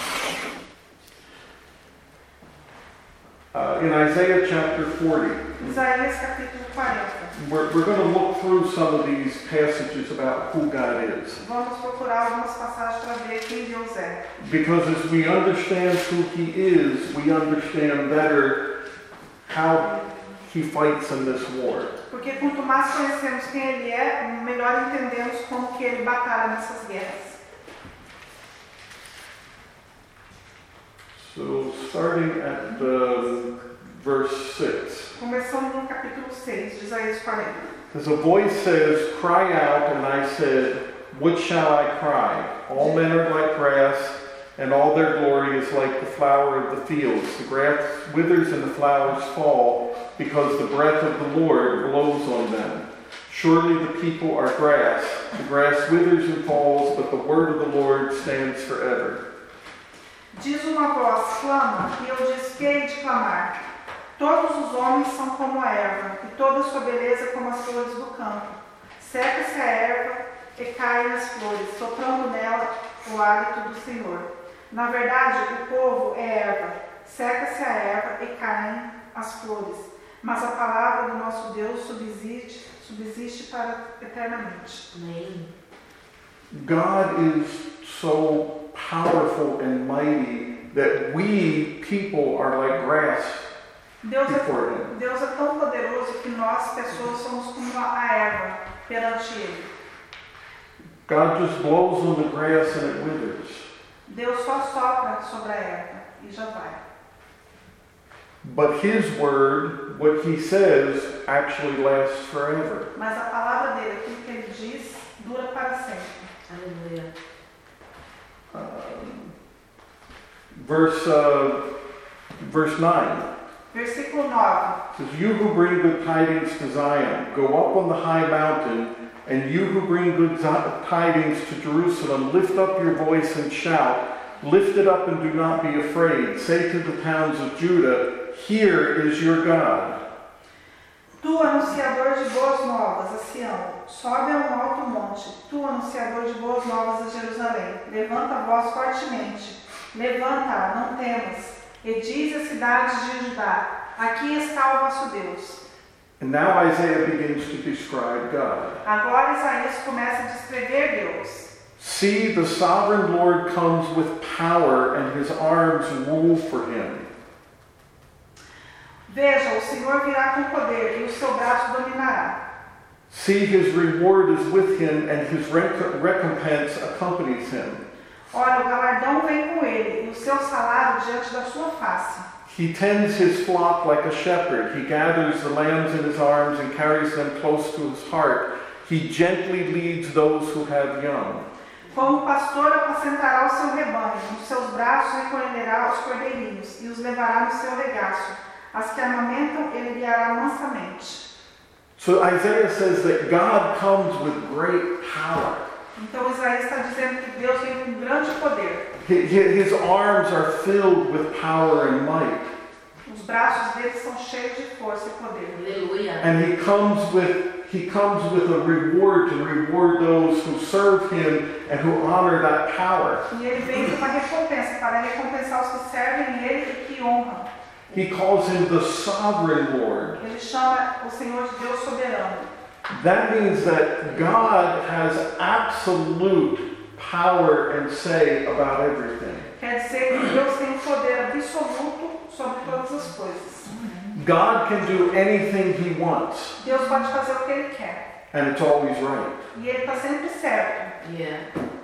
[SPEAKER 3] Uh, in Isaiah chapter forty,
[SPEAKER 1] Isaías capítulo quarenta.
[SPEAKER 3] we're, we're going to look through some of these passages about who God is.
[SPEAKER 1] Vamos procurar algumas passagens para ver quem Deus é.
[SPEAKER 3] Because as we understand who He is, we understand better how He fights in this war.
[SPEAKER 1] Porque quanto mais conhecemos quem Ele é, melhor entendemos como que Ele batalha nessas guerras.
[SPEAKER 3] So starting at uh, verse six.
[SPEAKER 1] Começando no capítulo seis de Isaías quarenta.
[SPEAKER 3] As a voice says, "Cry out," and I said, "What shall I cry? All men are like grass, and all their glory is like the flower of the fields. The grass withers and the flowers fall, because the breath of the Lord blows on them. Surely the people are grass. The grass withers and falls, but the word of the Lord stands forever."
[SPEAKER 1] Diz uma voz, clama, e eu disse que hei de clamar. Todos os homens são como a erva, e toda a sua beleza como as flores do campo. Seca-se a erva e caem as flores, soprando nela o hálito do Senhor. Na verdade, o povo é erva. Seca-se a erva e caem as flores. Mas a palavra do nosso Deus subsiste, subsiste para eternamente.
[SPEAKER 4] Amém.
[SPEAKER 3] God is so powerful and mighty that we people are like grass
[SPEAKER 1] Deus
[SPEAKER 3] before
[SPEAKER 1] é,
[SPEAKER 3] Him.
[SPEAKER 1] Deus é tão poderoso que nós, pessoas, somos como a erva perante Ele.
[SPEAKER 3] God just blows on the grass and it withers.
[SPEAKER 1] Deus só sopra sobre a erva e já vai.
[SPEAKER 3] But His word, what He says, actually lasts forever.
[SPEAKER 1] Mas a palavra dele, aquilo que Ele diz, dura para sempre.
[SPEAKER 4] Aleluia.
[SPEAKER 3] Um, verse uh, verse nine
[SPEAKER 1] Versículo nove.
[SPEAKER 3] says, "You who bring good tidings to Zion, go up on the high mountain, and you who bring good zi- tidings to Jerusalem, lift up your voice and shout. Lift it up and do not be afraid. Say to the towns of Judah, here is your God."
[SPEAKER 1] Tu, anunciador de boas novas a Sião, sobe a um alto monte. Tu, anunciador de boas novas a Jerusalém, levanta a voz fortemente. Levanta, não temas, e diz às cidades de Judá: aqui está o vosso Deus.
[SPEAKER 3] And now Isaiah begins to describe God.
[SPEAKER 1] Agora Isaías começa a descrever Deus.
[SPEAKER 3] See, the sovereign Lord comes with power, and his arms rule for him.
[SPEAKER 1] Veja, o Senhor virá com poder e o seu braço dominará.
[SPEAKER 3] See, his reward is with him, and his rec- recompense accompanies him.
[SPEAKER 1] Olha, o galardão vem com ele e o seu salário diante da sua face.
[SPEAKER 3] He tends his flock like a shepherd. He gathers the lambs in his arms and carries them close to his heart. He gently leads those who have young.
[SPEAKER 1] Como pastor apacentará o seu rebanho, nos seus braços recolherá os cordeirinhos e os levará no seu regaço. As que amamentam ele guiará mansamente.
[SPEAKER 3] So Isaiah says that God comes with great power.
[SPEAKER 1] Então Isaías está dizendo que Deus vem com grande poder.
[SPEAKER 3] His arms are filled with power and might.
[SPEAKER 1] Os braços dele são cheios de força e poder.
[SPEAKER 4] Aleluia.
[SPEAKER 3] And he comes with he comes with a reward to reward those who serve him and who honor that power.
[SPEAKER 1] E ele vem com uma recompensa para recompensar os que servem ele e que honram.
[SPEAKER 3] He calls him the sovereign Lord.
[SPEAKER 1] Ele chama o Senhor de Deus soberano.
[SPEAKER 3] That means that God has absolute power and say about everything.
[SPEAKER 1] Quer dizer que Deus tem o poder absoluto sobre todas as coisas.
[SPEAKER 3] God can do anything he wants,
[SPEAKER 1] Deus pode fazer o que ele quer.
[SPEAKER 3] and it's always right.
[SPEAKER 1] E ele está sempre certo.
[SPEAKER 4] Yeah.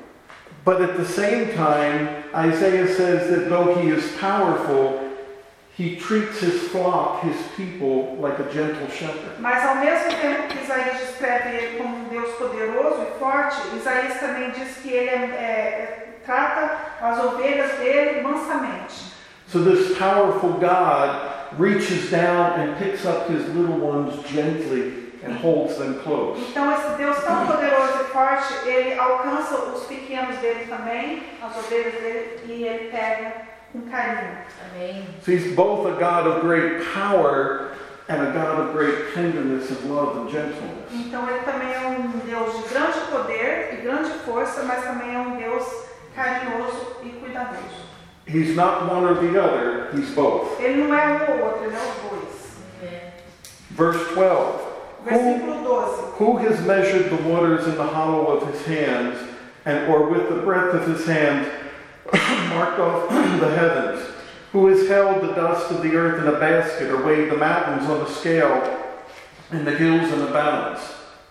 [SPEAKER 3] But at the same time, Isaiah says that though he is powerful, he treats his flock, his people, like a gentle shepherd.
[SPEAKER 1] Mas ao mesmo tempo que Isaías descreve ele como um Deus poderoso e forte, Isaías também diz que ele é, é, trata as ovelhas dele mansamente.
[SPEAKER 3] So this powerful God reaches down and picks up his little ones gently and holds them close.
[SPEAKER 1] Então esse Deus tão poderoso e forte, ele alcança os pequenos dele também, as ovelhas dele, e ele pega com carinho.
[SPEAKER 4] Amém.
[SPEAKER 3] So he's both a God of great power and a God of great tenderness and love and gentleness.
[SPEAKER 1] Então ele também é um Deus de grande poder e grande força, mas também é um Deus carinhoso e cuidadoso.
[SPEAKER 3] He's not one or the other, he's both.
[SPEAKER 1] Ele não é um ou outro, ele é os dois.
[SPEAKER 4] Amém.
[SPEAKER 3] Verse twelve. Who,
[SPEAKER 1] Versículo doze.
[SPEAKER 3] who has measured the waters in the hollow of his hands, and or with the breadth of his hand marked off the heavens? Who has held the dust of the earth in a basket, or weighed the mountains on a scale, and the hills in a balance?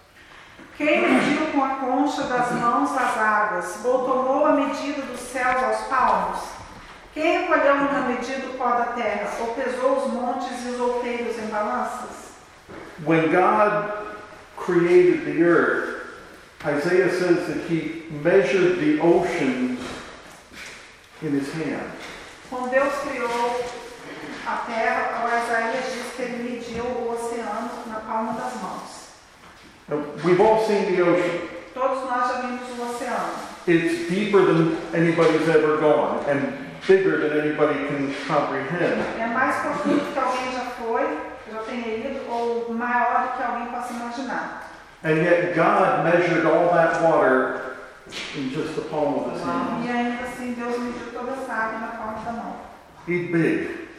[SPEAKER 1] Quem mediu com a concha das mãos as águas, ou tomou a medida dos céus aos palmos? Quem recolheu na medida o pó da terra, ou pesou os montes e os outeiros em balanças?
[SPEAKER 3] When God created the earth, Isaiah says that he measured the oceans in his hand.
[SPEAKER 1] Quando Deus criou a terra, o Isaías diz que ele mediu o oceano na palma das mãos.
[SPEAKER 3] Now, we've all seen the ocean.
[SPEAKER 1] Todos nós já vimos o oceano.
[SPEAKER 3] It's deeper than anybody's ever gone, and bigger than anybody can comprehend.
[SPEAKER 1] É mais profundo que alguém já foi, já tenha ido, ou maior do que alguém possa imaginar.
[SPEAKER 3] And yet God measured all that water in just the palm of his hand.
[SPEAKER 1] E ainda assim Deus mediu toda essa água na palma da mão.
[SPEAKER 3] He's big.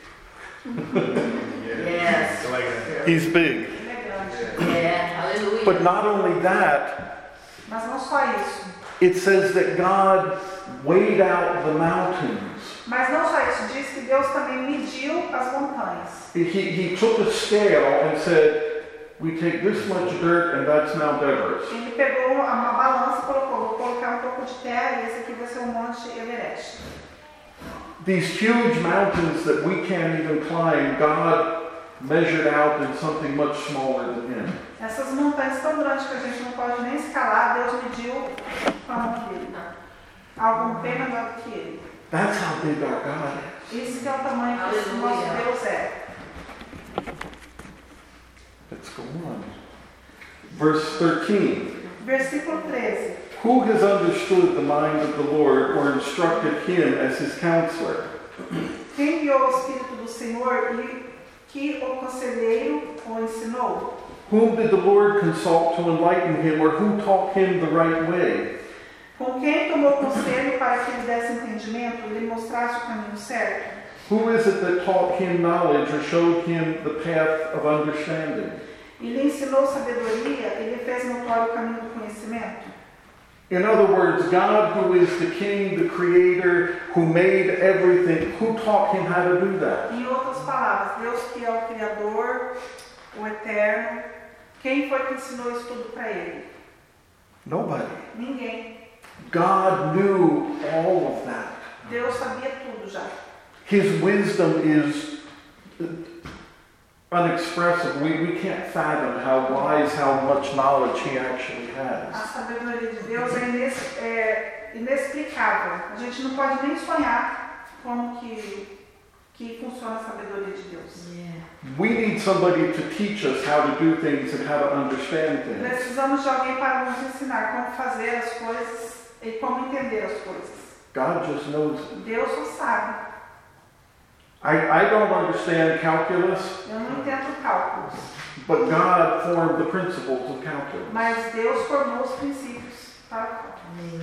[SPEAKER 4] Yes.
[SPEAKER 2] So like a,
[SPEAKER 3] He's big.
[SPEAKER 1] Ele é grande.
[SPEAKER 4] Yeah. Aleluia.
[SPEAKER 3] But not only that,
[SPEAKER 1] Mas não só isso.
[SPEAKER 3] it says that God weighed out the mountains.
[SPEAKER 1] Mas não só isso. Diz que Deus também mediu as montanhas.
[SPEAKER 3] He, he took a scale and said, we take this much dirt and that's Mount Everest.
[SPEAKER 1] Ele pegou uma balança e colocou, vou colocar um pouco de terra e esse aqui vai ser o Monte Everest.
[SPEAKER 3] These huge mountains that we can't even climb, God measured out in something much smaller than him.
[SPEAKER 1] Essas montanhas tão grandes que a gente não pode nem escalar, Deus mediu com a mão dele. Algo bem menor do que ele.
[SPEAKER 3] That's how big our God is.
[SPEAKER 1] Isso que é o tamanho que esse nosso Deus é.
[SPEAKER 3] Let's go on. Verse thirteen.
[SPEAKER 1] Versículo treze.
[SPEAKER 3] Who has understood the mind of the Lord or instructed him as his counselor?
[SPEAKER 1] Quem guiou o Espírito do Senhor e que o conselheiro o ensinou?
[SPEAKER 3] Whom did the Lord consult to enlighten him, or who taught him the right way?
[SPEAKER 1] Com quem tomou conselho para que lhe desse entendimento e lhe mostrasse o caminho certo?
[SPEAKER 3] Who is it that taught him knowledge or showed him the path of understanding?
[SPEAKER 1] E lhe ensinou sabedoria e lhe fez notório o caminho do conhecimento?
[SPEAKER 3] In other words, God, who is the King, the Creator, who made everything, who taught him how to do that?
[SPEAKER 1] Em outras palavras, Deus que é o Criador, o Eterno, quem foi que ensinou isso tudo para ele?
[SPEAKER 3] Nobody.
[SPEAKER 1] Ninguém.
[SPEAKER 3] God knew all of that.
[SPEAKER 1] Deus sabia tudo já.
[SPEAKER 3] His wisdom is unexpressible. We, we can't fathom how wise, how much knowledge he actually
[SPEAKER 1] A
[SPEAKER 3] has.
[SPEAKER 1] sabedoria de Deus é, ines, é inexplicável. A gente não pode nem sonhar como que, que funciona a sabedoria de Deus.
[SPEAKER 4] Yeah.
[SPEAKER 3] We need somebody to teach us how to do things and how to understand things.
[SPEAKER 1] Precisamos de alguém para nos ensinar como fazer as coisas e como entender as coisas.
[SPEAKER 3] God just knows it.
[SPEAKER 1] Deus só sabe.
[SPEAKER 3] I, I don't understand calculus,
[SPEAKER 1] Eu não entendo cálculos,
[SPEAKER 3] but God formed the principles of calculus.
[SPEAKER 1] mas Deus formou os princípios para o cálculo.
[SPEAKER 4] Amém.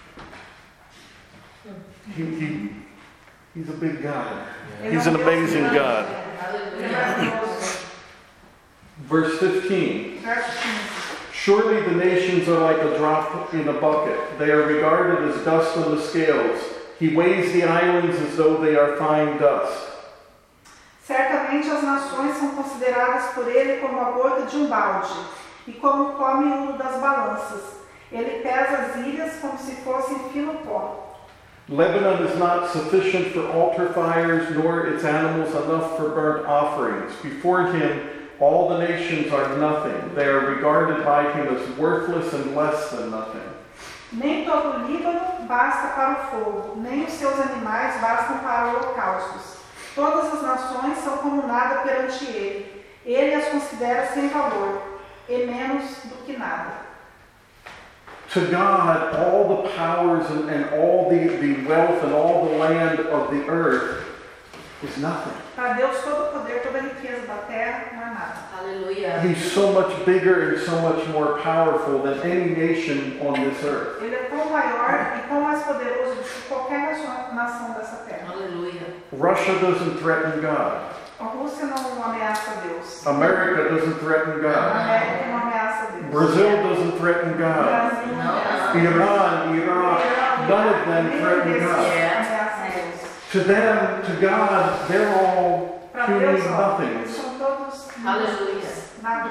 [SPEAKER 3] He, he, he's a big God.
[SPEAKER 1] Ele
[SPEAKER 3] He's
[SPEAKER 1] é
[SPEAKER 3] an
[SPEAKER 1] um Deus
[SPEAKER 3] amazing
[SPEAKER 1] grande,
[SPEAKER 3] God.
[SPEAKER 1] Ele é maravilhoso.
[SPEAKER 3] Verse fifteen.
[SPEAKER 1] Verso quinze.
[SPEAKER 3] Surely the nations are like a drop in a bucket. They are regarded as dust on the scales. He weighs the islands as though they are fine dust.
[SPEAKER 1] Certamente as nações são consideradas por ele como a gota de um balde, e como o pó miúdo das balanças. Ele pesa as ilhas como se fossem fino pó.
[SPEAKER 3] Lebanon is not sufficient for altar fires, nor its animals enough for burnt offerings. Before him, all the nations are nothing. They are regarded by him as worthless and less than nothing.
[SPEAKER 1] Nem todo o Líbano basta para o fogo, nem os seus animais bastam para holocaustos. Todas as nações são como nada perante ele. Ele as considera sem valor, e menos do que nada.
[SPEAKER 3] To God, all the powers and, and all the, the wealth and all the land of the earth is nothing.
[SPEAKER 1] Para Deus, todo o poder, toda a riqueza da terra não é nada.
[SPEAKER 4] Aleluia.
[SPEAKER 3] He's so much bigger and so much more powerful than any nation on this earth.
[SPEAKER 1] Ele é tão maior e tão mais poderoso do que qualquer nação, nação dessa terra.
[SPEAKER 4] Aleluia.
[SPEAKER 3] Russia doesn't threaten God.
[SPEAKER 1] A Rússia não ameaça Deus.
[SPEAKER 3] America doesn't threaten
[SPEAKER 1] A
[SPEAKER 3] God.
[SPEAKER 1] América não ameaça Deus.
[SPEAKER 3] Brazil doesn't threaten
[SPEAKER 1] O
[SPEAKER 3] God.
[SPEAKER 1] Brasil não ameaça Deus.
[SPEAKER 3] Iran, Iraq, none of them
[SPEAKER 1] Nenhum
[SPEAKER 3] threaten
[SPEAKER 1] desses
[SPEAKER 3] God.
[SPEAKER 1] ameaça Deus.
[SPEAKER 3] To them, to God, they're all
[SPEAKER 1] Para
[SPEAKER 3] puny
[SPEAKER 1] Deus, ó, eles
[SPEAKER 3] nothings.
[SPEAKER 1] são todos
[SPEAKER 4] Aleluia.
[SPEAKER 1] nada.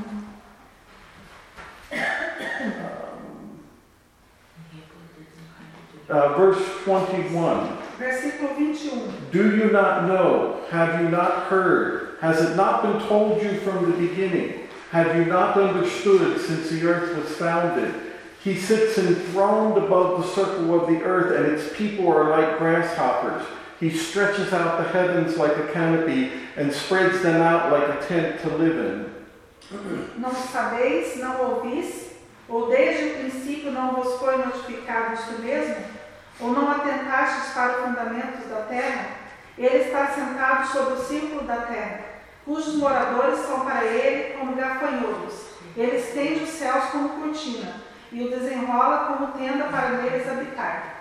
[SPEAKER 3] Uh, verse twenty-one.
[SPEAKER 1] Versículo vinte e um.
[SPEAKER 3] Do you not know? Have you not heard? Has it not been told you from the beginning? Have you not understood since the earth was founded? He sits enthroned above the circle of the earth, and its people are like grasshoppers. He stretches out the heavens like a canopy and spreads them out like a tent to live in.
[SPEAKER 1] Não sabeis, não ouvis? Ou desde o princípio não vos foi notificado isto mesmo? Ou não atentastes para os fundamentos da terra? Ele está sentado sobre o círculo da terra, cujos moradores são para ele como gafanhotos. Ele estende os céus como cortina, e o desenrola como tenda para neles habitar.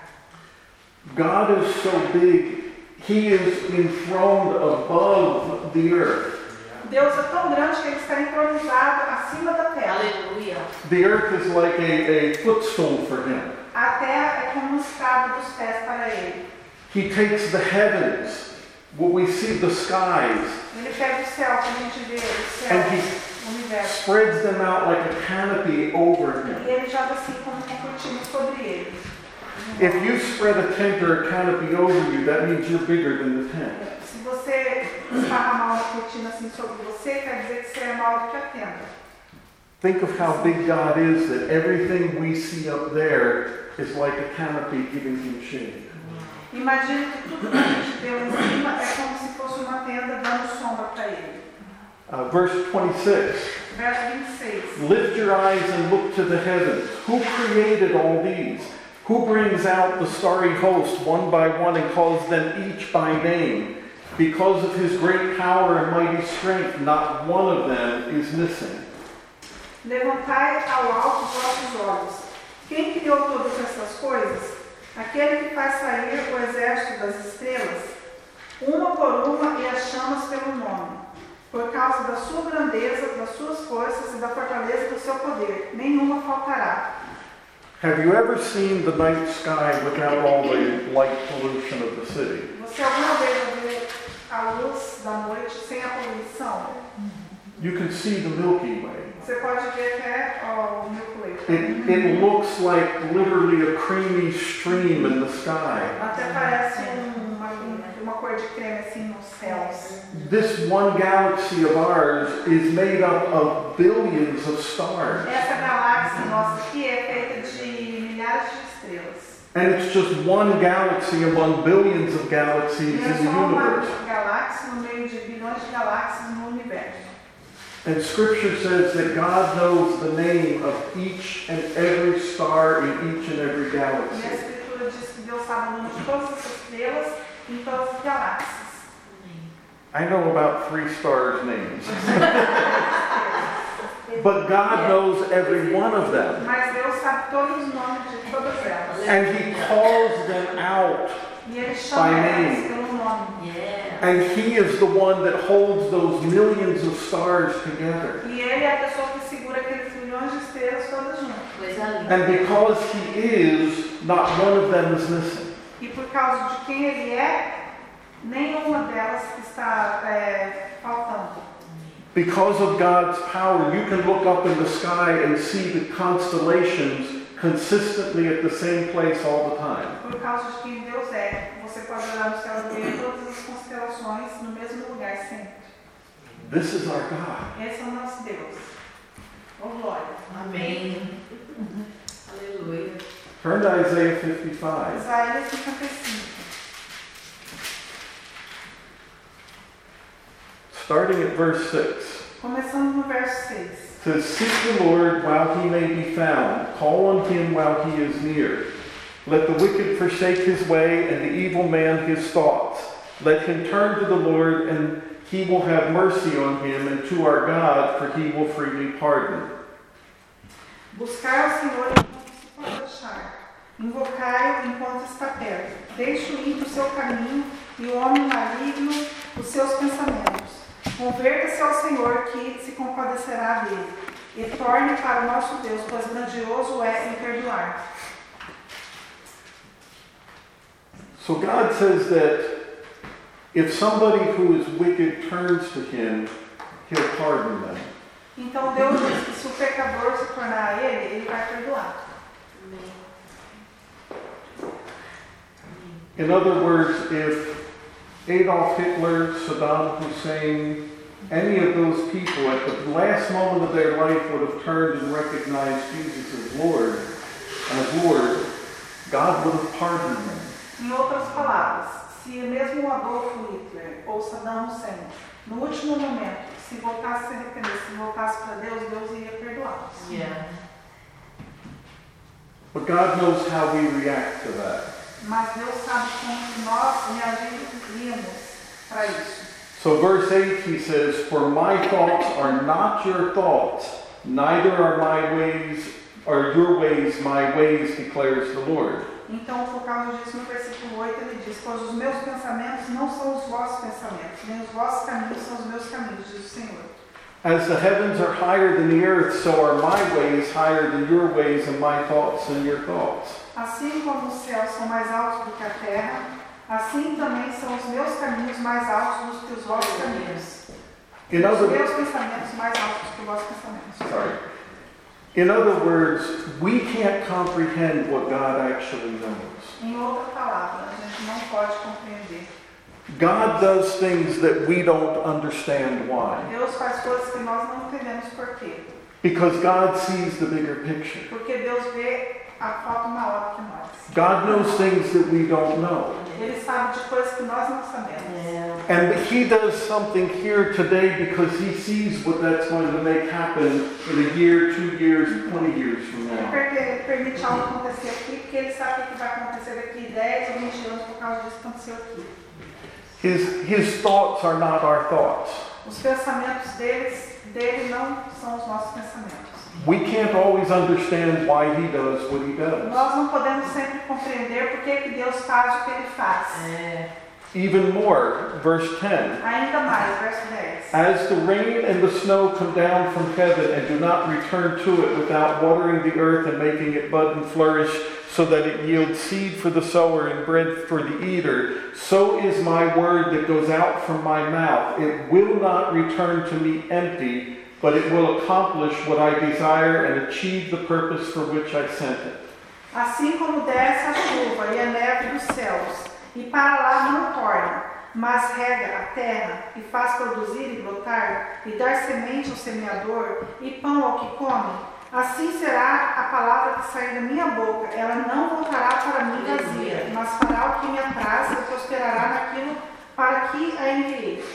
[SPEAKER 3] God is so big, He is enthroned above the earth.
[SPEAKER 1] Deus é tão grande que ele está entronizado acima da terra.
[SPEAKER 4] Aleluia.
[SPEAKER 3] The earth is like a, a footstool for Him.
[SPEAKER 1] A terra é como um escada dos pés para ele.
[SPEAKER 3] He takes the heavens, what we see, the skies,
[SPEAKER 1] Ele pega o céu, que a gente vê, o céu,
[SPEAKER 3] and He
[SPEAKER 1] o universo.
[SPEAKER 3] spreads them out like a canopy over
[SPEAKER 1] E
[SPEAKER 3] Him.
[SPEAKER 1] ele joga assim como uma cortina sobre ele.
[SPEAKER 3] If you spread a tent or a canopy over you, that means you're bigger than the tent.
[SPEAKER 1] Se você esparramar uma cortina assim sobre você, quer dizer que você é maior do que a tenda.
[SPEAKER 3] Think of how big God is, that everything we see up there is like a canopy giving Him shade.
[SPEAKER 1] Imagine que tudo que a gente vê lá em cima é como se fosse uma tenda dando sombra para ele.
[SPEAKER 3] Uh, verse twenty-six.
[SPEAKER 1] Verso vinte e seis.
[SPEAKER 3] Lift your eyes and look to the heavens. Who created all these? Who brings out the starry host one by one and calls them each by name? Because of His great power and mighty strength, not one of them is missing.
[SPEAKER 1] Levantai ao alto os vossos olhos. Quem criou todas essas coisas? Aquele que faz sair o exército das estrelas, uma por uma, e as chamas pelo nome, por causa da sua grandeza, das suas forças e da fortaleza do seu poder. Nenhuma faltará.
[SPEAKER 3] Have you ever seen the night sky without all the light pollution of the city?
[SPEAKER 1] Você alguma vez viu a luz da noite sem a poluição?
[SPEAKER 3] You can see the Milky Way.
[SPEAKER 1] Você pode ver até ó, o Milky Way.
[SPEAKER 3] It, it looks like literally a creamy stream in the sky.
[SPEAKER 1] Até parece um, uma, uma cor de creme assim nos céus.
[SPEAKER 3] This one galaxy of ours is made up of billions of stars.
[SPEAKER 1] Essa galáxia nossa aqui é feita de milhares de estrelas.
[SPEAKER 3] And it's just one galaxy among billions of galaxies
[SPEAKER 1] E é
[SPEAKER 3] in the
[SPEAKER 1] só uma
[SPEAKER 3] universe.
[SPEAKER 1] galáxia no meio de bilhões de galáxias no universo.
[SPEAKER 3] And Scripture says that God knows the name of each and every star in each and every
[SPEAKER 1] E a
[SPEAKER 3] galaxy.
[SPEAKER 1] Escritura diz que Deus sabe o nome de todas essas estrelas em todas as galáxias.
[SPEAKER 3] I know about three stars' names. But God knows every one of them.
[SPEAKER 1] Mas Deus sabe todos os nomes de todas elas.
[SPEAKER 3] And He calls them out.
[SPEAKER 1] E Ele chama
[SPEAKER 3] By
[SPEAKER 1] elas
[SPEAKER 3] name.
[SPEAKER 1] pelo nome.
[SPEAKER 4] Yeah.
[SPEAKER 3] And He is the one that holds those millions of stars together.
[SPEAKER 1] E Ele é a pessoa que segura aqueles milhões de estrelas todas juntas.
[SPEAKER 4] Coisa linda.
[SPEAKER 3] And because He is, not one of them is missing.
[SPEAKER 1] E por causa de quem Ele é, nenhuma delas está é, faltando.
[SPEAKER 3] Because of God's power, you can look up in the sky and see the constellations consistently at the same place all the time.
[SPEAKER 1] Por causa de quem Deus é, você pode olhar no céu e ver todas as constelações no mesmo lugar sempre.
[SPEAKER 3] This is our God.
[SPEAKER 1] Esse é o nosso Deus. Oh, glória.
[SPEAKER 4] Amém. Aleluia.
[SPEAKER 3] Turn to Isaiah fifty-five.
[SPEAKER 1] Isaías cinquenta e cinco.
[SPEAKER 3] Starting at verse six.
[SPEAKER 1] Começando no verso seis.
[SPEAKER 3] It says, seek the Lord while He may be found. Call on Him while He is near. Let the wicked forsake his way and the evil man his thoughts. Let him turn to the Lord and He will have mercy on him, and to our God, for He will freely pardon.
[SPEAKER 1] Buscai ao Senhor enquanto se pode achar. Invocai-o enquanto está perto. Deixe o ímpio o seu caminho e o homem maligno os seus pensamentos. Converta-se ao Senhor, que se compadecerá dele. E torne para o nosso Deus, pois grandioso é em perdoar.
[SPEAKER 3] So God says that if somebody who is wicked turns to Him, He'll pardon them.
[SPEAKER 1] Então Deus diz que se o pecador se tornar a Ele, Ele vai perdoar.
[SPEAKER 3] In other words, if Adolf Hitler, Saddam Hussein, any of those people at the last moment of their life would have turned and recognized Jesus as Lord, as Lord, God would have pardoned them.
[SPEAKER 1] Em outras palavras, se mesmo o Adolfo Hitler ou Saddam Hussein, no último momento, se voltasse a se arrepender, se voltasse para Deus, Deus iria perdoá-los.
[SPEAKER 4] Yeah.
[SPEAKER 3] But God knows how we react to that.
[SPEAKER 1] Mas Deus sabe como nós reagiríamos para isso.
[SPEAKER 3] So verse eight, He says, for my thoughts are not your thoughts, neither are my ways, or your ways my ways, declares the Lord.
[SPEAKER 1] Então, por causa disso, no versículo oito, ele diz, pois os meus pensamentos não são os vossos pensamentos, nem os vossos caminhos são os meus caminhos, diz o Senhor.
[SPEAKER 3] As the heavens are higher than the earth, so are my ways higher than your ways, and my thoughts than your thoughts.
[SPEAKER 1] Assim como os céus são mais altos do que a terra, assim também são os meus caminhos mais altos do que os vossos caminhos.
[SPEAKER 3] In
[SPEAKER 1] Os
[SPEAKER 3] other,
[SPEAKER 1] meus pensamentos mais altos do que os vossos pensamentos.
[SPEAKER 3] sorry. In other words, we can't comprehend what God actually knows.
[SPEAKER 1] Em outra palavra, a gente não pode compreender.
[SPEAKER 3] God does things that we don't understand why.
[SPEAKER 1] Deus faz coisas que nós não entendemos por quê.
[SPEAKER 3] Because God sees the bigger picture.
[SPEAKER 1] Porque Deus vê a foto maior que nós.
[SPEAKER 3] God knows things that we don't know.
[SPEAKER 1] Ele sabe de coisas que nós não sabemos.
[SPEAKER 4] Yeah.
[SPEAKER 3] And He does something here today because He sees what that's going to make happen in a year, two years, twenty years from
[SPEAKER 1] Ele
[SPEAKER 3] now.
[SPEAKER 1] per- permite algo acontecer aqui, porque Ele sabe o que vai acontecer daqui dez ou vinte anos por causa disso que aconteceu aqui.
[SPEAKER 3] His, his thoughts are not our thoughts.
[SPEAKER 1] Os pensamentos deles, dele não são os nossos pensamentos.
[SPEAKER 3] We can't always understand why he does what he does.
[SPEAKER 1] Nós não podemos sempre compreender por que que Deus faz o que Ele faz.
[SPEAKER 4] É.
[SPEAKER 3] Even more, verse ten.
[SPEAKER 1] Ainda mais, verso dez.
[SPEAKER 3] As the rain and the snow come down from heaven and do not return to it without watering the earth and making it bud and flourish, so that it yields seed for the sower and bread for the eater, so is my word that goes out from my mouth. It will not return to me empty, but it will accomplish what I desire and achieve the purpose for which I sent it.
[SPEAKER 1] Assim como desce a chuva e a neve dos céus, e para lá não torna, mas rega a terra e faz produzir e brotar, e dar semente ao semeador e pão ao que come, assim será a palavra que sair da minha boca. Ela não voltará para mim vazia, mas fará o que me apraz e prosperará naquilo para que a enviei.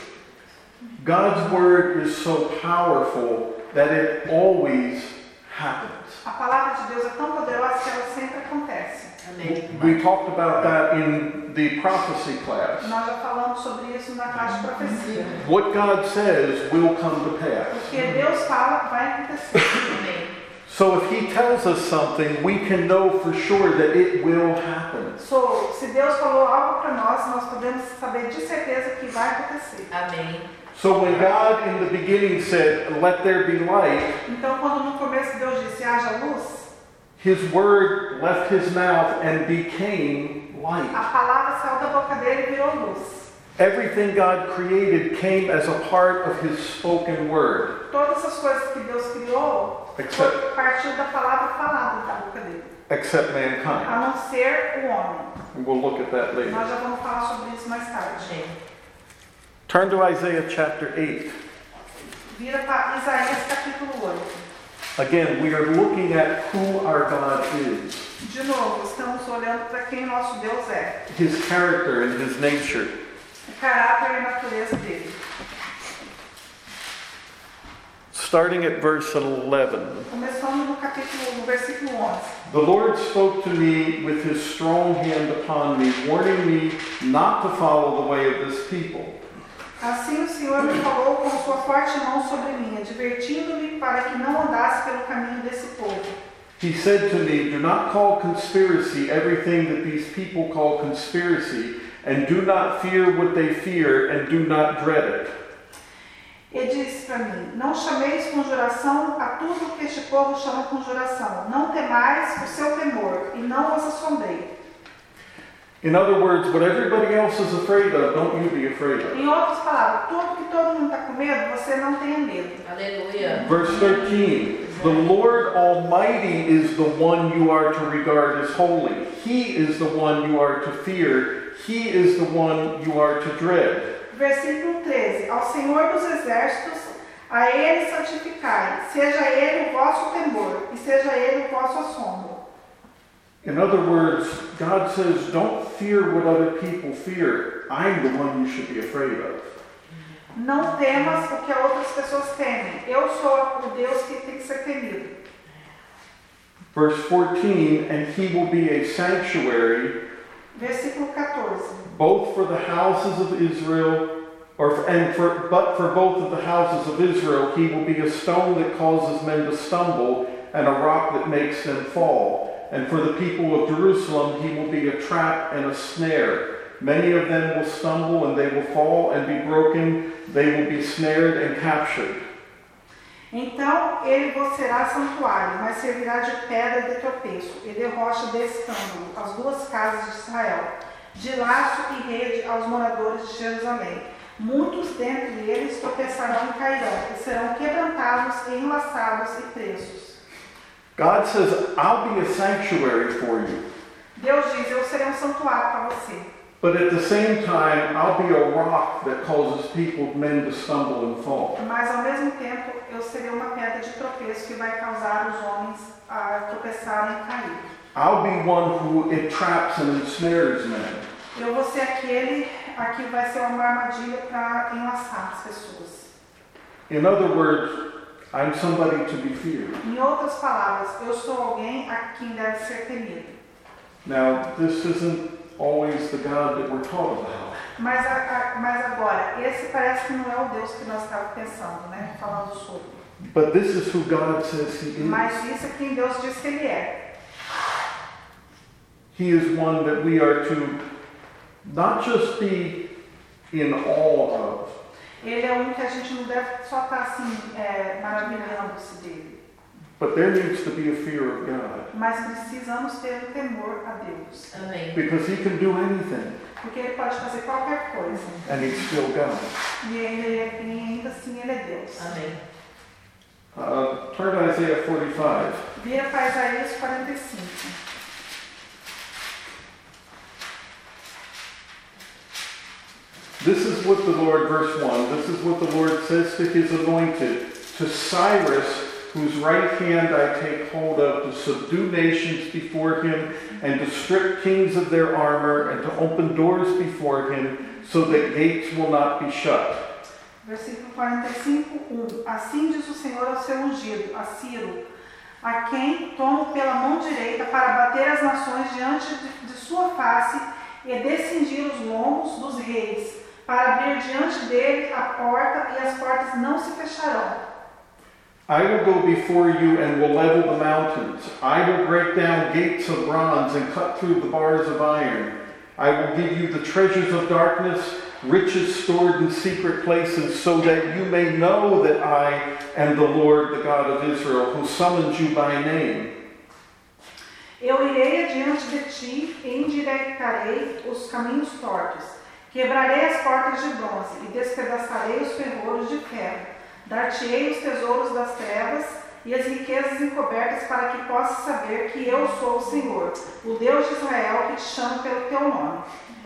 [SPEAKER 3] God's word is so powerful that it always happens.
[SPEAKER 1] A palavra de Deus é tão poderosa que ela sempre acontece.
[SPEAKER 4] Amém.
[SPEAKER 3] We talked about that in the prophecy class.
[SPEAKER 1] Nós já falamos sobre isso na classe de profecia.
[SPEAKER 3] What God says will come to
[SPEAKER 1] O
[SPEAKER 3] pass.
[SPEAKER 1] que Deus fala vai acontecer.
[SPEAKER 4] Amém.
[SPEAKER 3] So if he tells us something, we can know for sure that it will happen.
[SPEAKER 1] So, se Deus falou algo para nós, nós podemos saber de certeza que vai acontecer.
[SPEAKER 4] Amém.
[SPEAKER 3] So when God in the beginning said, "Let there be light,"
[SPEAKER 1] Então, quando no começo Deus disse, haja luz,
[SPEAKER 3] his word left his mouth and became light.
[SPEAKER 1] a palavra saiu da boca dele e virou luz.
[SPEAKER 3] Everything God created came as a part of his spoken word,
[SPEAKER 1] Todas as coisas que Deus criou
[SPEAKER 3] Except-
[SPEAKER 1] foi partiu da palavra falada da boca dele,
[SPEAKER 3] except
[SPEAKER 1] a
[SPEAKER 3] mankind.
[SPEAKER 1] não ser o homem.
[SPEAKER 3] And we'll look at that later.
[SPEAKER 1] Nós já vamos falar sobre isso mais tarde.
[SPEAKER 4] Amém.
[SPEAKER 3] Turn to Isaiah chapter eight.
[SPEAKER 1] Vira para Isaías capítulo oito.
[SPEAKER 3] Again, we are looking at who our God is,
[SPEAKER 1] De novo, estamos olhando para quem nosso Deus é,
[SPEAKER 3] his character and his nature.
[SPEAKER 1] o caráter e a natureza dele.
[SPEAKER 3] Starting at verse eleven.
[SPEAKER 1] Começando no capítulo, no versículo onze.
[SPEAKER 3] The Lord spoke to me with his strong hand upon me, warning me not to follow the way of this people.
[SPEAKER 1] Assim o Senhor me falou com sua forte mão sobre mim, advertindo-me para que não andasse pelo caminho desse povo.
[SPEAKER 3] He said to me, "Do not call conspiracy everything that these people call conspiracy, and do not fear what they fear, and do not dread it."
[SPEAKER 1] E disse para mim, não chameis conjuração a tudo o que este povo chama conjuração. Não temais o seu temor, e não os assombrei.
[SPEAKER 3] In other words, what everybody else is afraid of, don't you be afraid of.
[SPEAKER 1] Em outras palavras, tudo que todo mundo está com medo, você não tenha medo.
[SPEAKER 4] Aleluia.
[SPEAKER 3] Verse thirteen, the Lord Almighty is the one you are to regard as holy. He is the one you are to fear. He is the one you are to dread.
[SPEAKER 1] Versículo treze. Ao Senhor dos Exércitos, a Ele santificai. Seja Ele o vosso temor, e seja Ele o vosso assombro.
[SPEAKER 3] In other words, God says, don't fear what other people fear. I'm the one you should be afraid of.
[SPEAKER 1] Não temas o que outras pessoas temem. Eu sou o Deus que tem que ser temido.
[SPEAKER 3] Verse fourteen, and he will be a sanctuary
[SPEAKER 1] Versículo quatorze.
[SPEAKER 3] both for the houses of Israel, or and for but for both of the houses of Israel, he will be a stone that causes men to stumble, and a rock that makes them fall. And for the people of Jerusalem, he will be a trap and a snare. Many of them will stumble, and they will fall and be broken. They will be snared and captured.
[SPEAKER 1] Então ele vos será santuário, mas servirá de pedra de tropeço e de rocha de escândalo, as duas casas de Israel, de laço e rede aos moradores de Jerusalém. Muitos dentre eles tropeçarão e cairão, e serão quebrantados, enlaçados e presos.
[SPEAKER 3] God says, I'll be a sanctuary for you.
[SPEAKER 1] Deus diz, eu serei um santuário para você.
[SPEAKER 3] But at the same time, I'll be a rock that causes people, men to stumble and fall.
[SPEAKER 1] Mas ao mesmo tempo, eu serei uma pedra de tropeço que vai causar os homens a tropeçarem e cair.
[SPEAKER 3] I'll be one who entraps and ensnares men.
[SPEAKER 1] Eu vou ser aquele aqui vai ser uma armadilha para enlaçar as pessoas.
[SPEAKER 3] In other words, I'm somebody to be feared.
[SPEAKER 1] Em outras palavras, eu sou alguém a quem deve ser temido.
[SPEAKER 3] Now, this isn't always the God that we're taught about.
[SPEAKER 1] Mas, a, a, mas agora, esse parece que não é o Deus que nós estávamos pensando, né? Falando sobre.
[SPEAKER 3] But this is who God says He is.
[SPEAKER 1] Mas isso é quem Deus diz que Ele é.
[SPEAKER 3] He is one that we are to not just be in awe of,
[SPEAKER 1] Ele é um que a gente não deve só estar assim, é, maravilhando-se dele.
[SPEAKER 3] but there needs to be a fear of God.
[SPEAKER 1] Mas precisamos ter o temor a Deus.
[SPEAKER 4] Amém.
[SPEAKER 3] Because He can do anything,
[SPEAKER 1] Porque Ele pode fazer qualquer coisa.
[SPEAKER 3] and He's still God.
[SPEAKER 1] E, ele é, e ainda assim Ele é Deus.
[SPEAKER 4] Amém.
[SPEAKER 3] Uh, turn to Isaiah forty-five.
[SPEAKER 1] Vira para Isaías quarenta e cinco.
[SPEAKER 3] This is what the Lord, verse one, this is what the Lord says to His anointed, to Cyrus, whose right hand I take hold of, to subdue nations before him, and to strip kings of their armor, and to open doors before him, so that gates will not be shut.
[SPEAKER 1] Versículo quarenta e cinco, um. Assim diz o Senhor ao seu ungido, a Ciro, a quem tomo pela mão direita para bater as nações diante de, de sua face e descindir os lombos dos reis, para abrir diante dele a porta e as portas não se fecharão.
[SPEAKER 3] I will go before you and will level the mountains. I will break down gates of bronze and cut through the bars of iron. I will give you the treasures of darkness, riches stored in secret places, so that you may know that I am the Lord, the God of Israel, who summons you by name.
[SPEAKER 1] Eu irei adiante de ti e endireitarei os caminhos tortos. Quebrarei as portas de bronze e despedaçarei os ferrolhos de ferro. Dar-te-ei os tesouros das trevas e as riquezas encobertas para que possas saber que eu sou o Senhor, o Deus de Israel, que te chama pelo teu nome.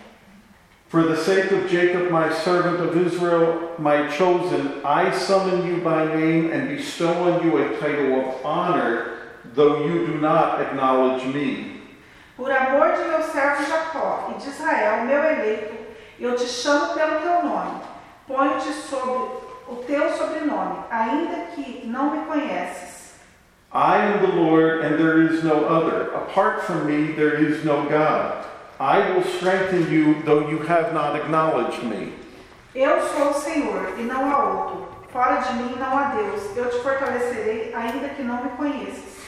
[SPEAKER 3] For the sake of Jacob, my servant, of Israel, my chosen, I summon you by name and bestow on you a title of honor, though you do not acknowledge me.
[SPEAKER 1] Por amor de meu servo Jacó e de Israel, meu eleito, eu te chamo pelo teu nome. Ponho-te sobre o teu sobrenome, ainda que não me conheces.
[SPEAKER 3] I am the Lord, and there is no other. Apart from me, there is no God. I will strengthen you, though you have not acknowledged me.
[SPEAKER 1] Eu sou o Senhor, e não há outro. Fora de mim não há Deus. Eu te fortalecerei, ainda que não me conheças.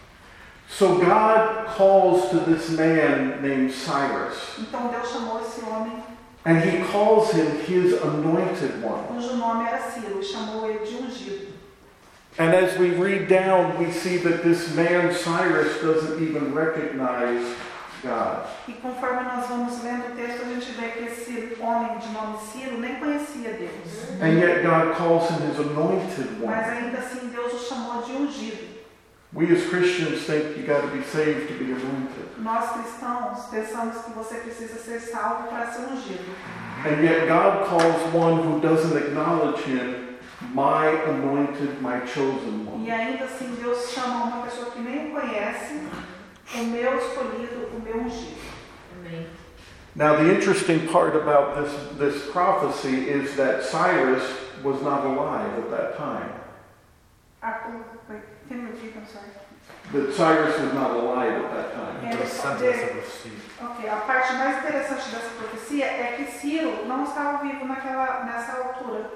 [SPEAKER 3] So God calls to this man named Cyrus,
[SPEAKER 1] Então Deus chamou esse homem,
[SPEAKER 3] and He calls him His anointed one.
[SPEAKER 1] cujo nome era Ciro, e chamou ele de ungido.
[SPEAKER 3] And as we read down, we see that this man Cyrus doesn't even recognize God.
[SPEAKER 1] E conforme nós vamos lendo o texto, a gente vê que esse homem de nome Ciro nem conhecia Deus.
[SPEAKER 3] And yet God calls him His anointed
[SPEAKER 1] Mas
[SPEAKER 3] one.
[SPEAKER 1] ainda assim Deus o chamou de ungido.
[SPEAKER 3] We as Christians think you got to be saved to be anointed.
[SPEAKER 1] Nós cristãos pensamos que você precisa ser salvo para ser ungido.
[SPEAKER 3] And yet God calls one who doesn't acknowledge Him, my anointed, my chosen one.
[SPEAKER 1] E ainda assim Deus chama uma pessoa que nem o conhece, o meu escolhido, o meu ungido.
[SPEAKER 4] Amém.
[SPEAKER 3] Now the interesting part about this, this prophecy is that Cyrus was not alive at that time.
[SPEAKER 1] Ah, wait, can you repeat, I'm sorry?
[SPEAKER 3] That Cyrus was not alive at that time.
[SPEAKER 2] Então, Santos dessa profecia.
[SPEAKER 1] Ok, a parte mais interessante dessa profecia é que Ciro não estava vivo naquela, nessa altura.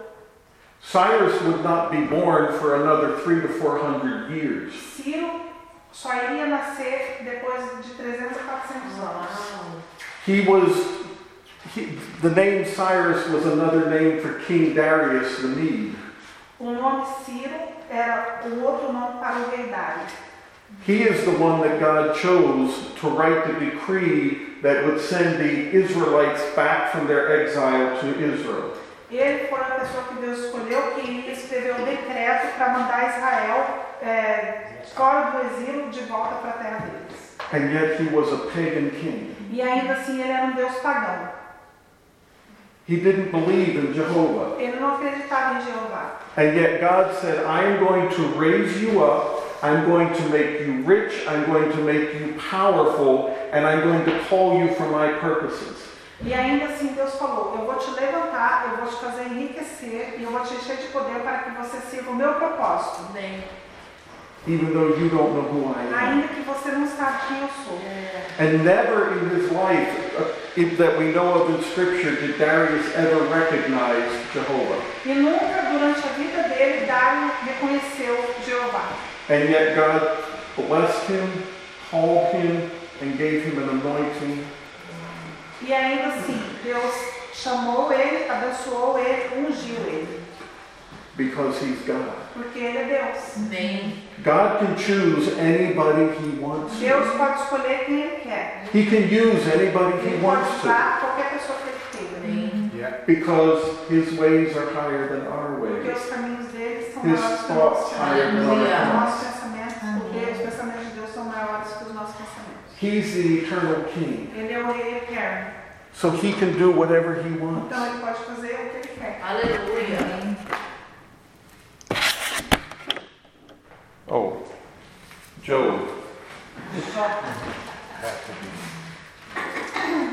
[SPEAKER 3] Cyrus would not be born for another three to four hundred years.
[SPEAKER 1] Ciro só iria nascer depois de trezentos a quatrocentos anos.
[SPEAKER 4] Uau.
[SPEAKER 3] He was, he, the name Cyrus was another name for King Darius the Mede.
[SPEAKER 1] O nome Ciro era o outro nome para o rei Dário.
[SPEAKER 3] He is the one that God chose to write the decree that would send the Israelites back from their exile to Israel.
[SPEAKER 1] Ele foi a pessoa que Deus escolheu que iria escrever o decreto para mandar Israel é, fora do exílio de volta para a terra deles.
[SPEAKER 3] And yet he was a pagan king.
[SPEAKER 1] E ainda assim ele era um Deus pagão.
[SPEAKER 3] He didn't believe in Jehovah.
[SPEAKER 1] Ele não acreditava em Jeová.
[SPEAKER 3] And yet God said, I am going to raise you up, I'm going to make you rich, I'm going to make you powerful, and I'm going to call you for my purposes.
[SPEAKER 1] E ainda assim Deus falou, eu vou te levantar, eu vou te fazer enriquecer e eu vou te encher de poder para que você sirva o meu propósito.
[SPEAKER 4] Amém.
[SPEAKER 3] even though you don't know who I am.
[SPEAKER 1] ainda que você não sabe quem eu sou.
[SPEAKER 3] And never in his life, uh, if, that we know of in Scripture, did Darius ever recognize Jehovah.
[SPEAKER 1] E nunca durante a vida dele, Dário reconheceu Jeová.
[SPEAKER 3] And yet God blessed him, called him, and gave him an anointing.
[SPEAKER 1] E ainda assim, Deus chamou ele, abençoou ele, ungiu ele.
[SPEAKER 3] Because he's God.
[SPEAKER 1] Porque ele é Deus.
[SPEAKER 4] Amém.
[SPEAKER 3] God can choose anybody he wants to.
[SPEAKER 1] Deus pode escolher quem ele quer.
[SPEAKER 3] He can use anybody he
[SPEAKER 1] Ele pode
[SPEAKER 3] wants to.
[SPEAKER 1] usar qualquer pessoa que ele queira.
[SPEAKER 4] Amém.
[SPEAKER 2] Yeah.
[SPEAKER 3] Because his ways are higher than our
[SPEAKER 1] Porque
[SPEAKER 3] ways.
[SPEAKER 1] os caminhos dele são
[SPEAKER 3] His
[SPEAKER 1] maiores que os
[SPEAKER 3] thoughts
[SPEAKER 1] nossos
[SPEAKER 3] higher than
[SPEAKER 1] pensamentos.
[SPEAKER 3] our
[SPEAKER 1] Os
[SPEAKER 4] Aleluia.
[SPEAKER 3] thoughts.
[SPEAKER 1] nossos pensamentos, o Deus, os pensamentos de Deus são maiores que os nossos pensamentos.
[SPEAKER 3] He's the eternal king.
[SPEAKER 1] Ele é o rei eterno.
[SPEAKER 3] So he can do whatever he wants.
[SPEAKER 1] Então ele pode fazer o que ele quer.
[SPEAKER 4] Aleluia.
[SPEAKER 3] Oh, Job.
[SPEAKER 2] Have to be.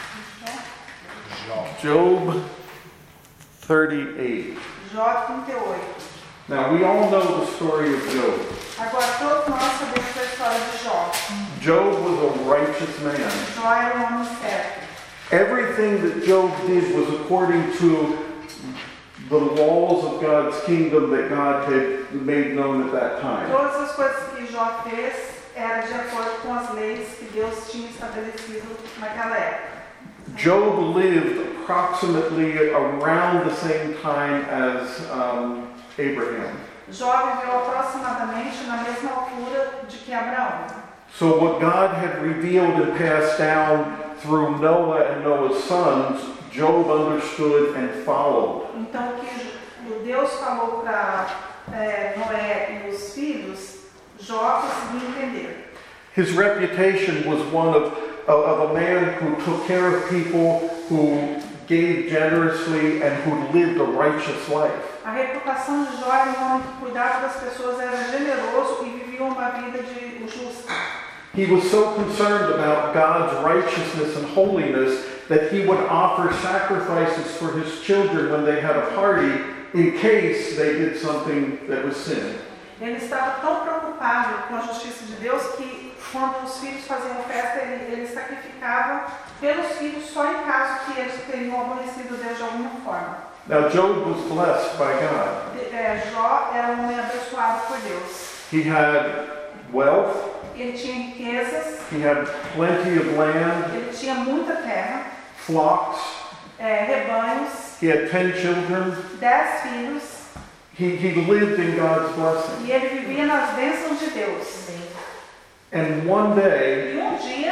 [SPEAKER 2] Jó.
[SPEAKER 3] Job thirty-eight.
[SPEAKER 1] Jó trinta e oito.
[SPEAKER 3] Now we all know the story of Job.
[SPEAKER 1] Agora todos nós sabemos a história de Jó.
[SPEAKER 3] Job was a righteous man.
[SPEAKER 1] Jó era um homem certo.
[SPEAKER 3] Everything that Job did was according to the laws of God's kingdom that God had made known at that time.
[SPEAKER 1] Todas as coisas que Jó fez eram de acordo com as leis que Deus tinha estabelecido naquela época.
[SPEAKER 3] Job lived approximately around the same time as um, Abraham.
[SPEAKER 1] Jó viveu aproximadamente na mesma altura de que Abraão.
[SPEAKER 3] So what God had revealed and passed down through Noah and Noah's sons, Job understood and followed.
[SPEAKER 1] Então o que o Deus falou para é, Noé e os filhos, Jó conseguiu entender.
[SPEAKER 3] His reputation was one of, of, of a man who took care of people, who gave generously, and who lived a righteous life.
[SPEAKER 1] A reputação de Jó era um homem que cuidava das pessoas, era generoso e vivia uma vida de justa.
[SPEAKER 3] He was so concerned about God's righteousness and holiness that he would offer sacrifices for his children when they had a party in case they did something that was sin.
[SPEAKER 1] Ele estava tão preocupado com a justiça de Deus que quando os filhos faziam festa, ele, ele sacrificava pelos filhos só em caso que eles teriam aborrecido Deus de alguma forma.
[SPEAKER 3] Now Job was blessed by God.
[SPEAKER 1] É, Jó era um homem abençoado por Deus.
[SPEAKER 3] He had wealth,
[SPEAKER 1] Ele tinha riquezas,
[SPEAKER 3] he had plenty of land,
[SPEAKER 1] ele tinha muita terra,
[SPEAKER 3] flocks,
[SPEAKER 1] é, rebanhos,
[SPEAKER 3] he had ten children.
[SPEAKER 1] dez filhos,
[SPEAKER 3] He, he lived in God's blessing.
[SPEAKER 1] e ele vivia nas bênçãos de Deus.
[SPEAKER 3] And one day,
[SPEAKER 1] E um dia,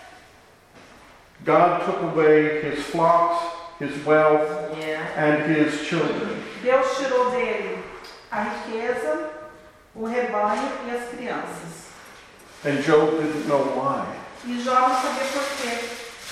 [SPEAKER 3] God took away his flocks, his wealth,
[SPEAKER 4] Yeah.
[SPEAKER 3] and his children.
[SPEAKER 1] Deus tirou dele a riqueza, o rebanho e as crianças.
[SPEAKER 3] And Job didn't know why.
[SPEAKER 1] E Jó não sabia por quê.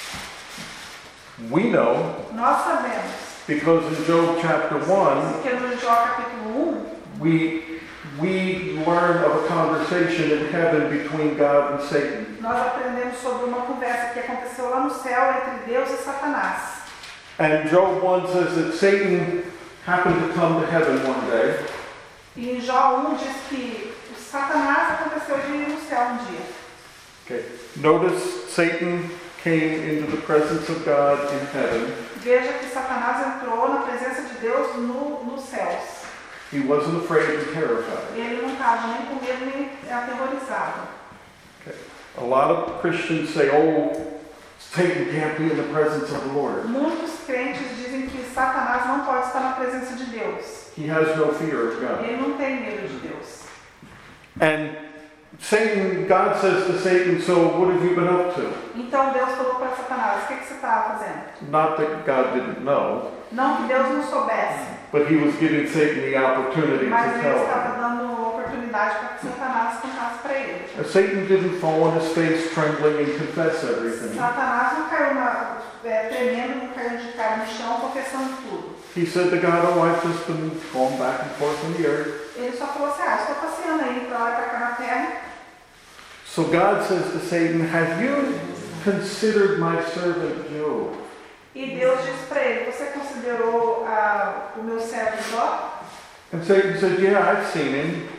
[SPEAKER 3] We know,
[SPEAKER 1] Nós sabemos,
[SPEAKER 3] because in Job chapter one,
[SPEAKER 1] porque no Jó capítulo um,
[SPEAKER 3] we, we learn of a conversation in heaven between God and Satan.
[SPEAKER 1] nós aprendemos sobre uma conversa que aconteceu lá no céu entre Deus e Satanás.
[SPEAKER 3] And Job one says that Satan happened to come to heaven one day.
[SPEAKER 1] E em Jó um diz que o Satanás aconteceu de ir no céu um dia.
[SPEAKER 3] Okay. Notice Satan came into the presence of God in heaven.
[SPEAKER 1] Veja que Satanás entrou na presença de Deus no, nos céus.
[SPEAKER 3] He wasn't afraid and terrified.
[SPEAKER 1] Ele não estava nem com medo nem aterrorizado.
[SPEAKER 3] Okay. A lot of Christians say, oh, Satan can't be in the presence of the Lord.
[SPEAKER 1] Muitos crentes dizem que Satanás não pode estar na presença de Deus.
[SPEAKER 3] He has no fear of God.
[SPEAKER 1] Ele não tem medo de Deus.
[SPEAKER 3] And Satan, God says to Satan, so what have you been up to?
[SPEAKER 1] Então Deus falou para Satanás, o que, que você estava fazendo?
[SPEAKER 3] Not that God didn't know,
[SPEAKER 1] Não que Deus não soubesse,
[SPEAKER 3] but he was giving Satan the opportunity
[SPEAKER 1] mas
[SPEAKER 3] to
[SPEAKER 1] ele
[SPEAKER 3] tell
[SPEAKER 1] estava
[SPEAKER 3] him.
[SPEAKER 1] dando oportunidade para que Satanás contasse para ele.
[SPEAKER 3] And Satan didn't fall on his face trembling and confess everything.
[SPEAKER 1] Satanás não caiu na, é, tremendo, não caiu de cara no chão, confessando tudo.
[SPEAKER 3] He said to God, oh, I've just been going back and forth in the earth.
[SPEAKER 1] Ele só falou assim, ah, estou passeando aí para lá e para cá na terra.
[SPEAKER 3] So God says to Satan, have you considered my servant Job?
[SPEAKER 1] E Deus disse para ele, você considerou ah, o meu servo Jó?
[SPEAKER 3] And Satan said, yeah, I've seen him.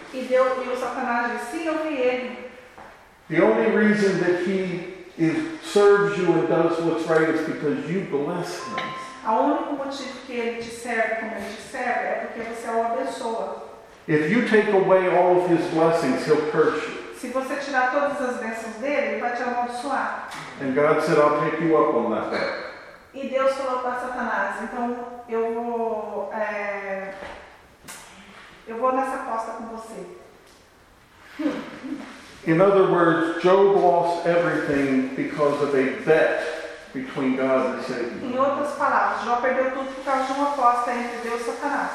[SPEAKER 1] E, Deus, e o Satanás disse, sim, eu vi ele.
[SPEAKER 3] The only reason that he is, serves you and does what's right is because you bless him.
[SPEAKER 1] O único motivo que ele te serve como ele te serve é porque você o abençoa.
[SPEAKER 3] If you take away all of his blessings, he'll curse you.
[SPEAKER 1] Se você tirar todas as bênçãos dele, ele vai te amaldiçoar.
[SPEAKER 3] And God said, I'll take you up on that.
[SPEAKER 1] E Deus falou para Satanás, então eu vou, é, eu vou nessa aposta com você.
[SPEAKER 3] In other words, Job lost everything because of a bet between God and Satan.
[SPEAKER 1] Em outras palavras, Jó perdeu tudo por causa de uma aposta entre Deus e Satanás.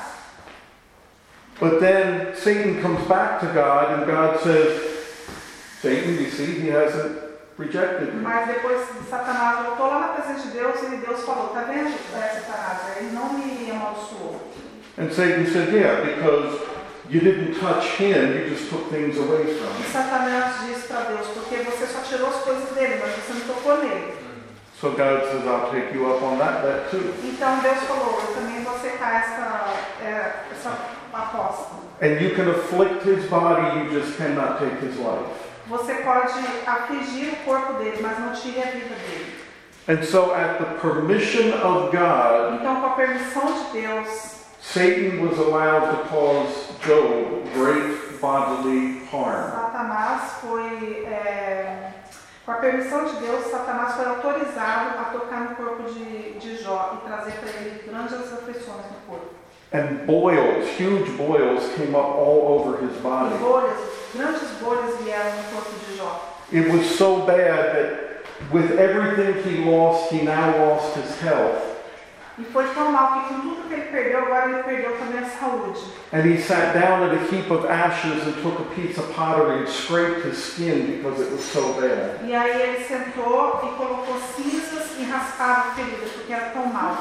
[SPEAKER 3] But then Satan comes back to God and God says, Satan, you see, he hasn't rejected me.
[SPEAKER 1] Mas depois Satanás voltou lá na presença de Deus e Deus falou, tá vendo, é, Satanás, ele não me amaldiçoou.
[SPEAKER 3] And Satan said, yeah, because you didn't touch him, you just took things away from
[SPEAKER 1] E
[SPEAKER 3] him.
[SPEAKER 1] Satanás disse para Deus, porque você só tirou as coisas dele, mas você não tocou nele.
[SPEAKER 3] So God says, I'll take you up on that bet too.
[SPEAKER 1] Então Deus falou, eu também vou aceitar essa, é, essa aposta.
[SPEAKER 3] And you can afflict his body, you just cannot take his life.
[SPEAKER 1] Você pode afligir o corpo dele, mas não tire a vida dele.
[SPEAKER 3] And so at the permission of God,
[SPEAKER 1] Então, com a permissão de Deus,
[SPEAKER 3] Satan was allowed to cause Job great bodily harm.
[SPEAKER 1] Satanás foi, é, com a permissão de Deus, Satanás foi autorizado a tocar no corpo de, de Jó e trazer para ele grandes aflições no corpo.
[SPEAKER 3] And boils, huge boils, came up all over his
[SPEAKER 1] E
[SPEAKER 3] body.
[SPEAKER 1] bolhas, grandes bolhas vieram no corpo de Jó.
[SPEAKER 3] It was so bad that with everything he lost, he now lost his health.
[SPEAKER 1] E foi tão mal que com tudo que ele perdeu, agora ele perdeu também a saúde.
[SPEAKER 3] And he sat down at a heap of ashes and took a piece of pottery and scraped his skin because it was so bad.
[SPEAKER 1] E aí ele sentou e colocou cinzas e raspava a ferida, porque era tão mal.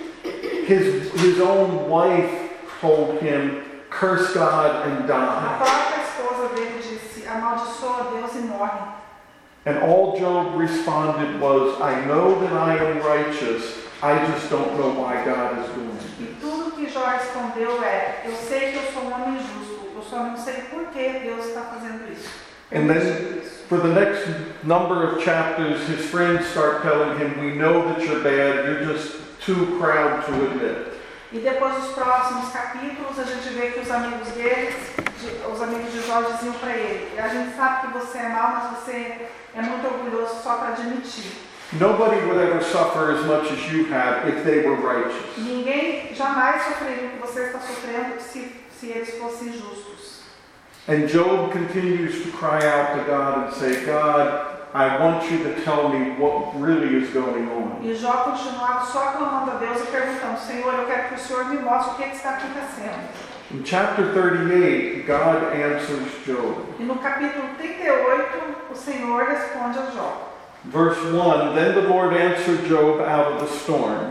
[SPEAKER 3] His, his own wife told him, curse God and
[SPEAKER 1] A
[SPEAKER 3] die.
[SPEAKER 1] própria esposa dele disse, amaldiçoa a Deus e morre.
[SPEAKER 3] And all Job responded was, I know that I am righteous, I just don't know why God is doing
[SPEAKER 1] E
[SPEAKER 3] it.
[SPEAKER 1] tudo que Jó respondeu é, eu sei que eu sou um homem justo, eu só não sei por que Deus está fazendo isso.
[SPEAKER 3] And then for the next number of chapters, his friends start telling him, we know that you're bad, you're just too proud to admit.
[SPEAKER 1] E depois dos próximos capítulos, a gente vê que os amigos deles, de, os amigos de Jó diziam para ele, a gente sabe que você é mau, mas você é muito orgulhoso só para admitir.
[SPEAKER 3] Nobody would ever suffer as much as you have if they were righteous.
[SPEAKER 1] Ninguém jamais sofreria o que você está sofrendo se, se eles fossem justos.
[SPEAKER 3] And Job continues to cry out to God and say, God, I want you to tell me what really is going on.
[SPEAKER 1] E Jó continuava só clamando a Deus e perguntando, Senhor, eu quero que o Senhor me mostre o que, que está acontecendo.
[SPEAKER 3] In chapter thirty-eight, God answers Job.
[SPEAKER 1] E no capítulo trinta e oito, o Senhor responde a Jó.
[SPEAKER 3] Verse one, then the Lord answered Job out of the storm.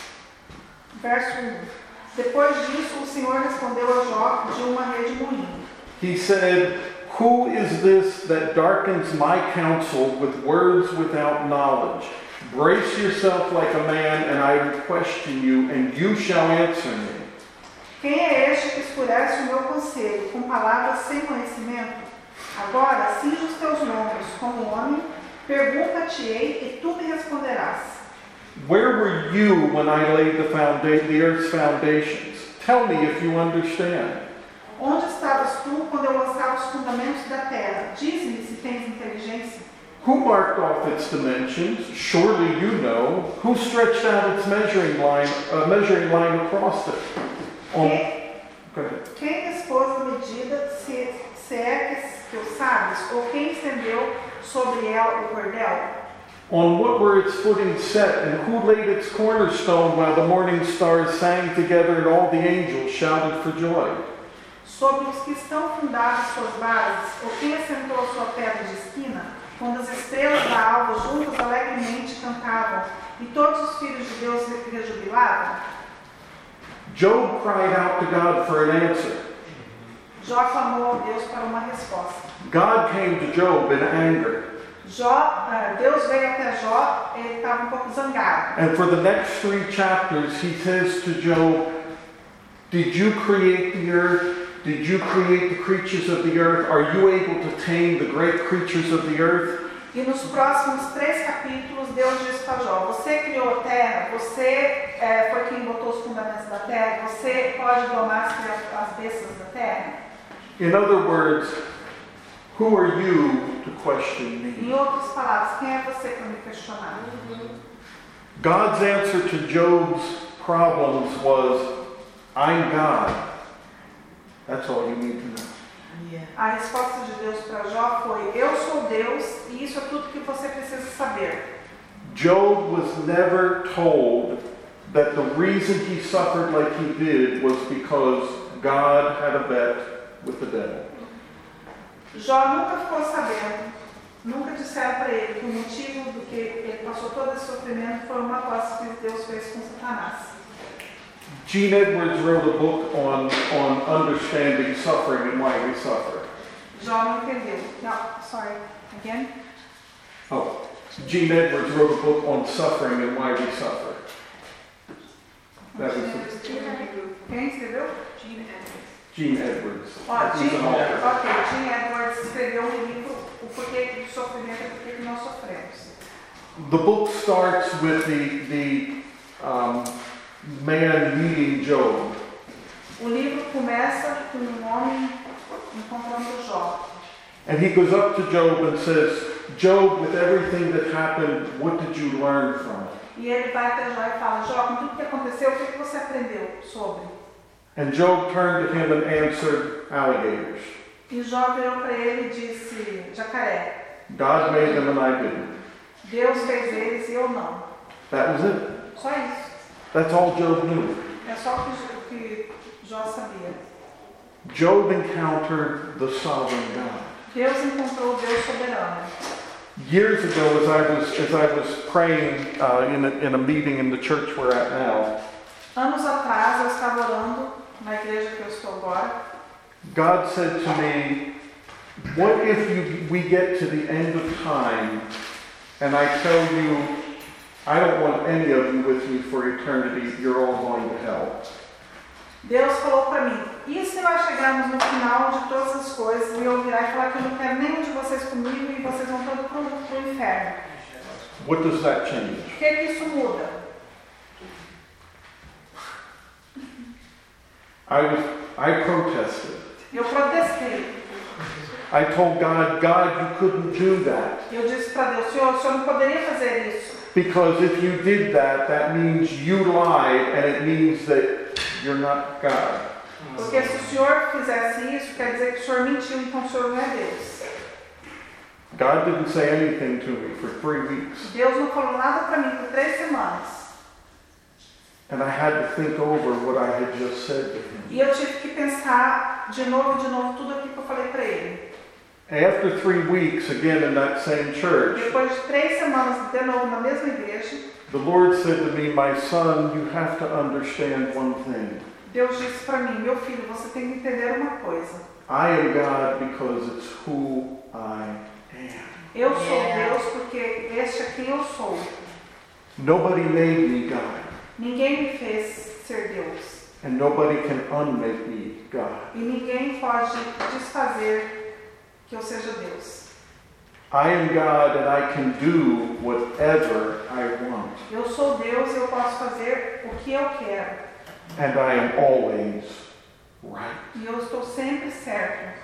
[SPEAKER 1] Verso um. Depois disso, o Senhor respondeu a Jó de uma rede moinho.
[SPEAKER 3] He said, who is this that darkens my counsel with words without knowledge? Brace yourself like a man, and I will question you, and you shall answer me.
[SPEAKER 1] Quem é este que escurece o meu conselho com palavras sem conhecimento? Agora, cinge os teus lombos como homem, pergunta-te-ei e tu me responderás.
[SPEAKER 3] Where were you when I laid the, founda- the earth's foundations? Tell me if you understand.
[SPEAKER 1] Onde estavas tu quando eu lançava os fundamentos da terra? Diz-me se tens inteligência.
[SPEAKER 3] Who marked off its dimensions? Surely you know. Who stretched out its measuring line, uh, measuring line across it? On,
[SPEAKER 1] Quem,
[SPEAKER 3] go ahead.
[SPEAKER 1] quem expôs a medida, se, se é que, que o sabes? Ou quem estendeu sobre ela o cordel?
[SPEAKER 3] On what were its footings set, and who laid its cornerstone while the morning stars sang together and all the angels shouted for joy?
[SPEAKER 1] Sobre os que estão fundadas suas bases, ou quem assentou a sua pedra de esquina, quando as estrelas da alva juntas alegremente cantavam, e todos os filhos de Deus rejubilavam?
[SPEAKER 3] Job cried out to God for an answer.
[SPEAKER 1] Jó clamou a Deus para uma resposta.
[SPEAKER 3] God came to Job in anger.
[SPEAKER 1] Jó, Deus veio até Jó, ele estava um pouco zangado.
[SPEAKER 3] And for the next three chapters, he says to Job, did you create the earth? Did you create the creatures of the earth? Are you able to tame the great creatures of the earth?
[SPEAKER 1] E nos próximos três capítulos, Deus diz para Jó: você criou a terra, você é, foi quem botou os fundamentos da terra, você pode domar as, as bestas da terra?
[SPEAKER 3] In other words, who are you to question
[SPEAKER 1] Em
[SPEAKER 3] me?
[SPEAKER 1] outras palavras, quem é você para me questionar?
[SPEAKER 3] God's answer to Job's problems was, I'm God. That's all you need to know.
[SPEAKER 4] Yeah.
[SPEAKER 1] A resposta de Deus para Jó foi: eu sou Deus e isso é tudo que você precisa saber.
[SPEAKER 3] Job was never told that the reason he suffered like he did was because God had a bet with the devil.
[SPEAKER 1] Jó nunca ficou sabendo, nunca disseram para ele que o motivo do que ele passou todo esse sofrimento foi uma aposta que Deus fez com Satanás.
[SPEAKER 3] Gene Edwards wrote a book on, on understanding suffering and why we suffer.
[SPEAKER 1] Jó não entendeu. No, sorry. Again?
[SPEAKER 3] Oh, Gene Edwards wrote a book on suffering and why we suffer. That was the,
[SPEAKER 1] Quem escreveu?
[SPEAKER 3] Gene Edwards.
[SPEAKER 1] Ó,
[SPEAKER 3] He's
[SPEAKER 1] Gene,
[SPEAKER 3] an author.
[SPEAKER 1] ok, Gene Edwards escreveu um livro, O Porquê do Sofrimento e Por que Nós Sofremos.
[SPEAKER 3] The book starts with the, the um, man meeting Job.
[SPEAKER 1] O livro começa com um homem encontrando Jó.
[SPEAKER 3] And he goes up to Job and says, Job, with everything that happened, what did you learn from it?
[SPEAKER 1] E ele vai até Jó e fala: Jó, com tudo que aconteceu, o que que você aprendeu sobre?
[SPEAKER 3] And Job turned to him and answered, alligators.
[SPEAKER 1] E Jó virou para ele e disse: jacaré.
[SPEAKER 3] God made them and I didn't.
[SPEAKER 1] Deus fez eles e eu não.
[SPEAKER 3] That was it.
[SPEAKER 1] Só isso.
[SPEAKER 3] That's all Job knew.
[SPEAKER 1] É só o que, que Jó sabia.
[SPEAKER 3] Job encountered the sovereign God.
[SPEAKER 1] Deus encontrou o Deus soberano.
[SPEAKER 3] Years ago, as I was as I was praying uh, in a, in a meeting in the church we're at now,
[SPEAKER 1] Anos atrás, eu estava orando na igreja que eu estou agora.
[SPEAKER 3] God said to me, "What if you, we get to the end of time, and I tell you, I don't want any of you with me for eternity. You're all going to hell."
[SPEAKER 1] Deus falou para mim: e se nós chegarmos no final de todas as coisas e eu virar e falar que eu não quero nenhum de vocês comigo e vocês vão todos para o inferno?
[SPEAKER 3] What does that change?
[SPEAKER 1] O que, que isso muda?
[SPEAKER 3] I was I protested.
[SPEAKER 1] Eu protestei.
[SPEAKER 3] I told God, God, you couldn't do that.
[SPEAKER 1] Eu disse para Deus: Senhor, o Senhor não poderia fazer isso.
[SPEAKER 3] Because if you did that, that means you lied, and it means that you're not God.
[SPEAKER 1] Porque se o Senhor fizesse isso, quer dizer que o Senhor mentiu, então o Senhor não é Deus.
[SPEAKER 3] God didn't say anything to me for three weeks.
[SPEAKER 1] Deus não falou nada para mim por três semanas.
[SPEAKER 3] And I had to think over what I had just said to him.
[SPEAKER 1] E eu tive que pensar de novo e de novo tudo aquilo que eu falei para ele.
[SPEAKER 3] After three weeks, again in that same church,
[SPEAKER 1] Depois de três semanas de novo na mesma igreja,
[SPEAKER 3] the Lord said to me, "My son, you have to understand one thing.
[SPEAKER 1] Deus disse para mim: meu filho, você tem que entender uma coisa.
[SPEAKER 3] I am God because it's who I am.
[SPEAKER 1] Eu sou
[SPEAKER 4] Yeah.
[SPEAKER 1] Deus porque este é quem eu sou.
[SPEAKER 3] Nobody made me God,
[SPEAKER 1] Ninguém me fez ser Deus.
[SPEAKER 3] and nobody can unmake me God.
[SPEAKER 1] E ninguém pode desfazer que eu seja Deus.
[SPEAKER 3] I am God and I can do whatever I want,
[SPEAKER 1] Eu sou Deus e eu posso fazer o que eu quero.
[SPEAKER 3] and I am always right."
[SPEAKER 1] E eu estou sempre certo.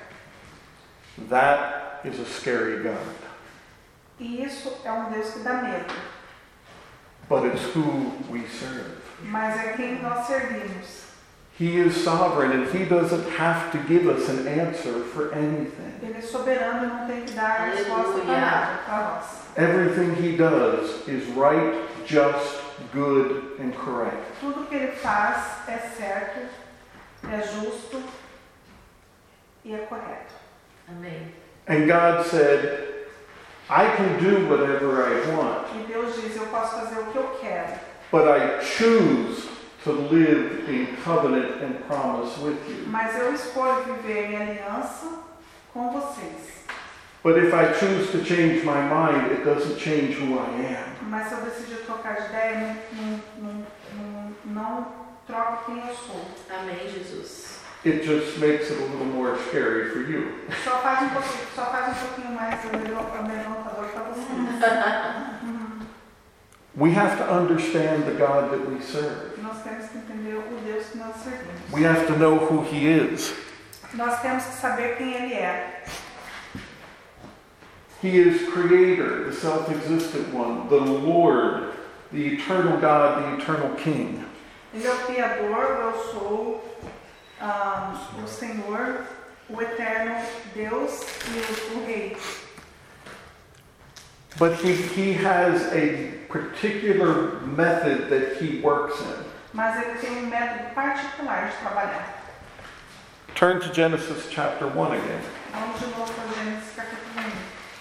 [SPEAKER 3] That is a scary God,
[SPEAKER 1] E isso é um Deus que dá medo.
[SPEAKER 3] but it's who we serve.
[SPEAKER 1] Mas é quem nós servimos.
[SPEAKER 3] He is sovereign and he doesn't have to give us an answer for anything.
[SPEAKER 1] Ele é soberano e não tem que dar
[SPEAKER 4] Aleluia.
[SPEAKER 1] resposta para nada para nós.
[SPEAKER 3] Everything he does is right, just, good, and correct.
[SPEAKER 1] Tudo que ele faz é certo, é justo e é correto.
[SPEAKER 4] Amém.
[SPEAKER 3] And God said, I can do whatever I want,
[SPEAKER 1] E Deus diz: eu posso fazer o que eu quero,
[SPEAKER 3] but I choose to live in covenant and promise with you.
[SPEAKER 1] mas eu escolho viver em aliança com vocês.
[SPEAKER 3] But if I choose to change my mind, it doesn't change who I am.
[SPEAKER 1] Mas se eu decidir trocar de ideia, não, não, não, não, não troco quem eu sou.
[SPEAKER 4] Amém, Jesus.
[SPEAKER 3] it just makes it a little more scary for you.
[SPEAKER 1] Só faz um pouquinho, só faz um pouquinho mais amedrontador para vocês.
[SPEAKER 3] We have to understand the God that we serve.
[SPEAKER 1] Nós temos que entender o Deus que nós servimos.
[SPEAKER 3] We have to know who He is.
[SPEAKER 1] Nós temos que saber quem Ele é.
[SPEAKER 3] He is Creator, the self-existent one, the Lord, the eternal God, the eternal King.
[SPEAKER 1] Ele é o Criador, eu sou um, o Senhor, o eterno Deus e o, o Rei.
[SPEAKER 3] But he, he has a particular method that he works in.
[SPEAKER 1] Mas ele tem um método particular de trabalhar.
[SPEAKER 3] Turn to Genesis chapter one again.
[SPEAKER 1] Vamos de novo para Gênesis capítulo um.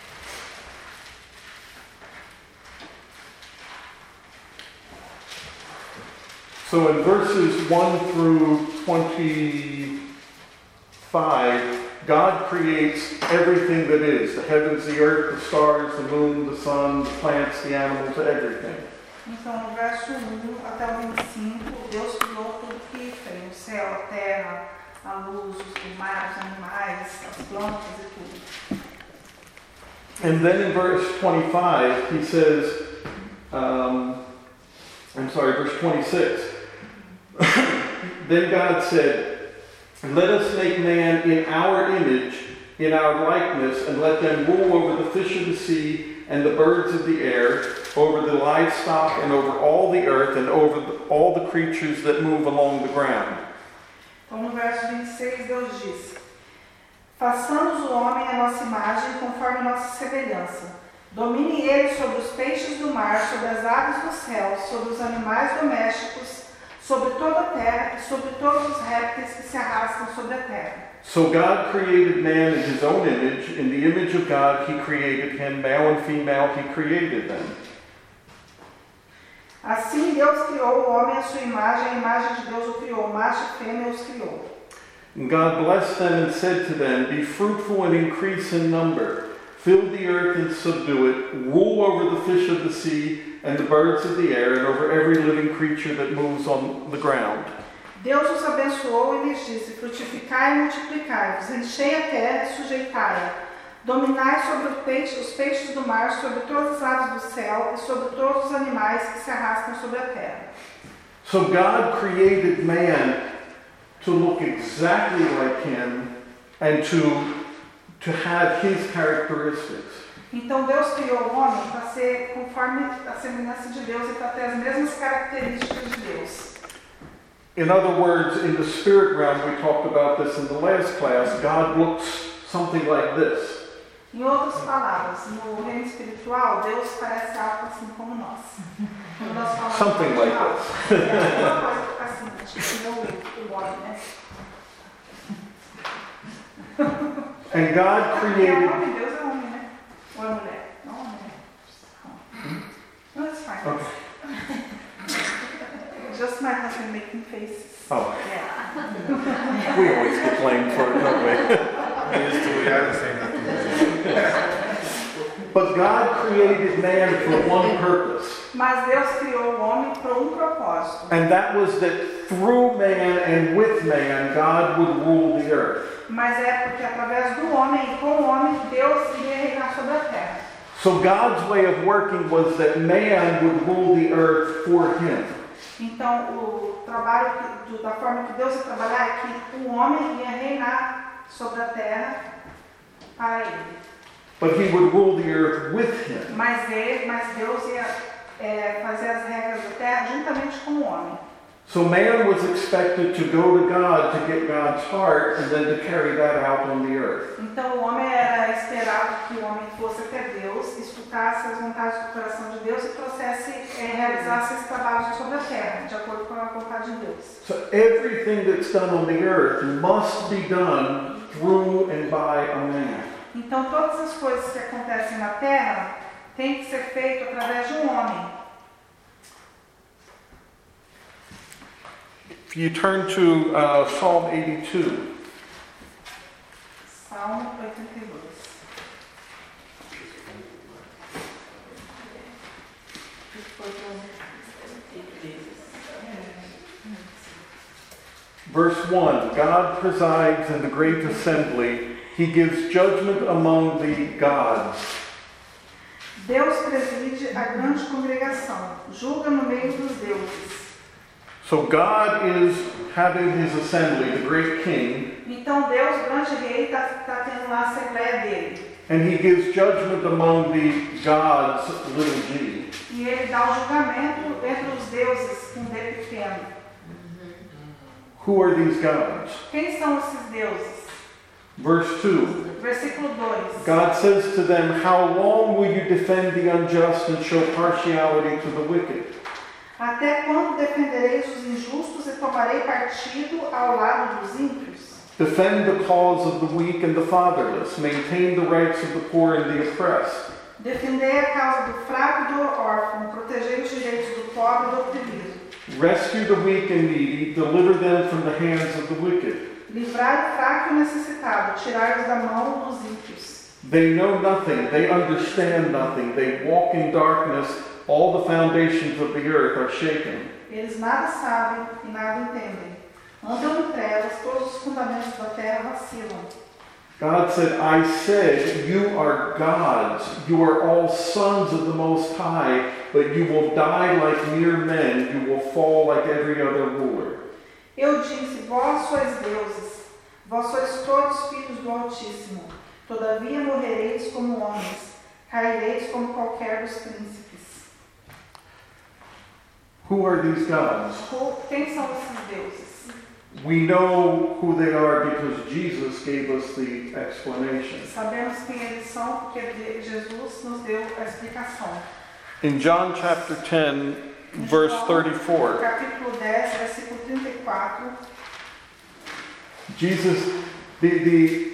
[SPEAKER 3] So in verses one through twenty-five, God creates everything that is, the heavens, the earth, the stars, the moon, the sun, the plants, the animals, everything.
[SPEAKER 1] Então, no verso um até o vinte e cinco, Deus criou tudo que tem, o céu, a terra, a luz, o mar, os animais, as plantas e tudo.
[SPEAKER 3] And then in verse twenty-five, he says, um, I'm sorry, verse twenty-six. Then God said, "Let us make man in our image, in our likeness, and let them rule over the fish of the sea and the birds of the air, over the livestock and over all the earth and over the, all the creatures that move along the ground."
[SPEAKER 1] Então, no verso vinte e seis, Deus disse: "Façamos o homem à nossa imagem, conforme a nossa semelhança. Domine ele sobre os peixes do mar, sobre as aves do céu, sobre os animais domésticos, sobre toda a terra e sobre todos os répteis que se arrastam sobre a terra."
[SPEAKER 3] So God created man in His own image. In the image of God He created him. Male and female He created them.
[SPEAKER 1] Assim Deus criou o homem à sua imagem, a imagem de Deus o criou, macho e fêmea os criou.
[SPEAKER 3] And God blessed them and said to them, "Be fruitful and increase in number. Fill the earth and subdue it. Rule over the fish of the sea and the birds of the air and over every living creature that moves on the ground."
[SPEAKER 1] Deus os abençoou e lhes disse: "Frutificai e multiplicai-vos, enchei a terra e sujeitai-a. Dominai sobre o peixe, os peixes do mar, sobre todas as aves do céu e sobre todos os animais que se arrastam sobre a terra."
[SPEAKER 3] So God created man to look exactly like Him and to, to have His characteristics.
[SPEAKER 1] Então Deus criou o homem para ser conforme a semelhança de Deus e para ter as mesmas características de Deus.
[SPEAKER 3] In other words, in the spirit realm, we talked about this in the last class, God looks something like this.
[SPEAKER 1] Em outras palavras, no reino espiritual, Deus parece algo assim como nós. Quando nós falamos
[SPEAKER 3] Something like
[SPEAKER 1] this. É uma coisa que assim, tipo o homem, né?
[SPEAKER 3] And God
[SPEAKER 1] É
[SPEAKER 3] created...
[SPEAKER 1] homem, Deus é homem, né? Ou é mulher? Não, mulher. No, it's fine.
[SPEAKER 3] Okay.
[SPEAKER 1] Just my husband making faces.
[SPEAKER 3] Oh,
[SPEAKER 1] Yeah.
[SPEAKER 3] we always get blamed for it, don't we?
[SPEAKER 2] I used to, we are the same.
[SPEAKER 3] But God created man for one purpose.
[SPEAKER 1] Mas Deus criou o homem para um propósito.
[SPEAKER 3] And that was that through man and with man, God would rule the earth.
[SPEAKER 1] Mas é porque através do homem e com o homem, Deus iria reinar sobre a terra.
[SPEAKER 3] So God's way of working was that man would rule the earth for Him.
[SPEAKER 1] Então, o trabalho que, do, da forma que Deus ia trabalhar é que o homem ia reinar sobre a terra para ele.
[SPEAKER 3] But He would rule the earth with Him.
[SPEAKER 1] Mas, ele, mas Deus ia é, fazer as regras da terra juntamente com o homem.
[SPEAKER 3] So man was expected to go to God to get God's heart and then to carry that out on the earth.
[SPEAKER 1] Então, o homem era esperado que o homem fosse até Deus, escutasse as vontades do coração de Deus e trouxesse, é, realizasse esse trabalho sobre a terra, de acordo com a vontade de Deus.
[SPEAKER 3] So everything that's done on the earth must be done through and by a man.
[SPEAKER 1] Então, todas as coisas que acontecem na terra têm que ser feito através de um homem.
[SPEAKER 3] If you turn to uh, Psalm eighty-two.
[SPEAKER 1] Salmo oitenta e dois.
[SPEAKER 3] Verse one, God presides in the great assembly. He gives judgment among the gods.
[SPEAKER 1] Deus preside a grande congregação, julga no meio dos deuses.
[SPEAKER 3] So God is having his assembly, the great king,
[SPEAKER 1] Então Deus, grande rei, está tá tendo lá a assembleia dele.
[SPEAKER 3] and he gives judgment among the gods, little g.
[SPEAKER 1] E ele dá o julgamento entre os deuses com D pequeno.
[SPEAKER 3] Who are these gods?
[SPEAKER 1] Quem são esses deuses?
[SPEAKER 3] Verse two,
[SPEAKER 1] Versículo dois.
[SPEAKER 3] God says to them, how long will you defend the unjust and show partiality to the wicked?
[SPEAKER 1] Até quando defendereis os injustos e tomarei partido ao lado dos ímpios?
[SPEAKER 3] Defend the cause of the weak and the fatherless. Maintain the rights of the poor and the oppressed.
[SPEAKER 1] Defendei a causa do fraco e do órfão, protegei os direitos do pobre e do oprimido.
[SPEAKER 3] Rescue the weak and needy. Deliver them from the hands of the wicked.
[SPEAKER 1] Livrai o fraco e o necessitado, tirai-os da mão dos ímpios.
[SPEAKER 3] They know nothing. They understand nothing. They walk in darkness. All the foundations of the earth are shaken.
[SPEAKER 1] Eles nada sabem e nada entendem. Andam em trevas, todos os fundamentos da terra vacilam.
[SPEAKER 3] God said, I said, you are gods. You are all sons of the Most High, but you will die like mere men. You will fall like every other ruler.
[SPEAKER 1] Eu disse, vós sois deuses, vós sois todos filhos do Altíssimo. Todavia morrereis como homens, caireis como qualquer dos príncipes.
[SPEAKER 3] Who are these gods?
[SPEAKER 1] Quem são esses deuses?
[SPEAKER 3] We know who they are because Jesus gave us the explanation.
[SPEAKER 1] Sabemos quem eles são porque Jesus nos deu a explicação.
[SPEAKER 3] In John chapter ten, verse thirty-four,
[SPEAKER 1] Capítulo dez, versículo trinta e quatro.
[SPEAKER 3] Jesus, the, the,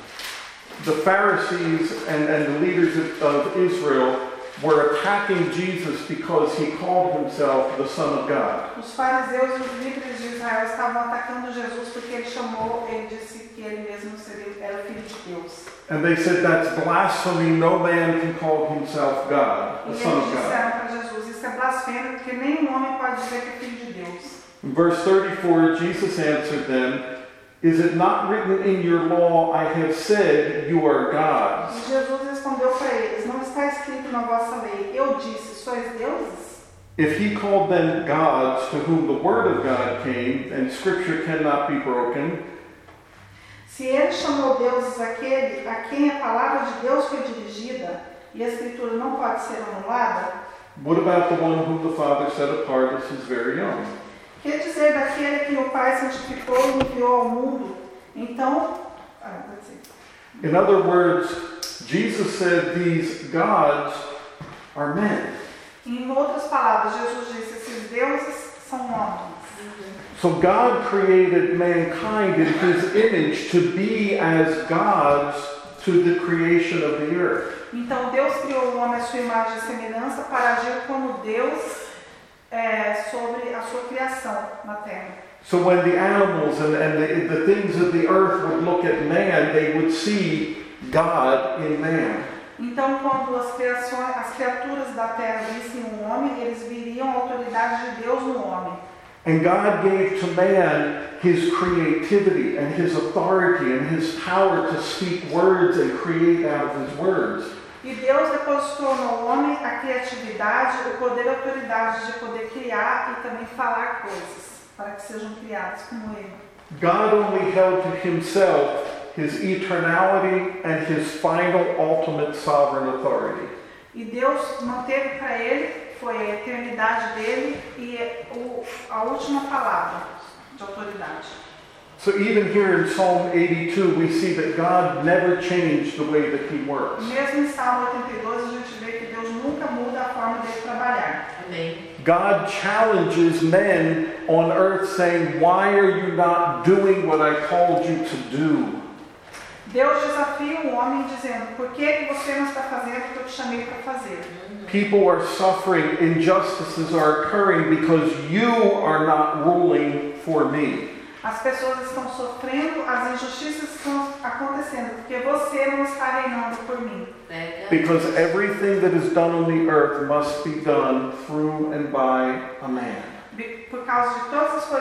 [SPEAKER 3] the Pharisees and, and the leaders of, of Israel were attacking Jesus because he called himself the Son of God.
[SPEAKER 1] Os fariseus e os líderes de Israel estavam atacando Jesus porque ele chamou, ele disse que ele mesmo seria, era o Filho de Deus.
[SPEAKER 3] And they said that's blasphemy. No man can call himself God,
[SPEAKER 1] E
[SPEAKER 3] the
[SPEAKER 1] eles
[SPEAKER 3] Son of God.
[SPEAKER 1] disseram para Jesus, isso é blasfêmia porque nenhum homem pode dizer que é Filho de Deus.
[SPEAKER 3] In verse thirty-four, Jesus answered them, is it not written in your law, I have said you are gods?
[SPEAKER 1] E Jesus respondeu para eles, não está escrito na vossa lei, eu disse, sois deuses?
[SPEAKER 3] If he called them gods to whom the word of God came, and scripture cannot be broken,
[SPEAKER 1] Se ele chamou deuses aquele a quem a palavra de Deus foi dirigida e a escritura não pode ser anulada,
[SPEAKER 3] what about the one whom the Father set apart as his very own?
[SPEAKER 1] quer dizer daquele que o Pai santificou e enviou ao mundo? Então, ah, let's see.
[SPEAKER 3] In other words, Jesus said these gods are men.
[SPEAKER 1] Em outras palavras, Jesus disse, esses deuses são homens.
[SPEAKER 3] So God created mankind in his image to be as gods to the creation of the earth.
[SPEAKER 1] Então Deus criou o homem à sua imagem e semelhança para agir como Deus é, sobre a sua criação na terra.
[SPEAKER 3] So when the animals and, and the, the things of the earth would look at man, they would see God in man.
[SPEAKER 1] Então, quando as, criações, as criaturas da terra vissem um homem, eles viriam a autoridade de Deus no homem.
[SPEAKER 3] And God gave to man his creativity and his authority and his power to speak words and create out of his words.
[SPEAKER 1] E Deus depositou no homem a criatividade, o poder e a autoridade de poder criar e também falar coisas, para que sejam criadas como ele.
[SPEAKER 3] God only held to himself his eternality and his final ultimate sovereign authority.
[SPEAKER 1] E Deus manteve para ele, foi a eternidade dele e o, a última palavra de autoridade.
[SPEAKER 3] So even here in Psalm eighty-two, we see that God never changed the way that he works.
[SPEAKER 1] Mesmo em Salmo oitenta e dois, a gente vê que Deus nunca muda a forma dele trabalhar.
[SPEAKER 4] Amém.
[SPEAKER 3] God challenges men on earth saying, why are you not doing what I called you to do?
[SPEAKER 1] Deus desafia o homem dizendo, por que que você não está fazendo o que eu te chamei para fazer?
[SPEAKER 3] People are suffering, injustices are occurring because you are not ruling for me.
[SPEAKER 1] As pessoas estão sofrendo, as injustiças estão acontecendo, porque você não está reinando por mim.
[SPEAKER 3] Because everything that is done on the earth must be done through and by a man.
[SPEAKER 1] Por causa de todas as coisas que acontecem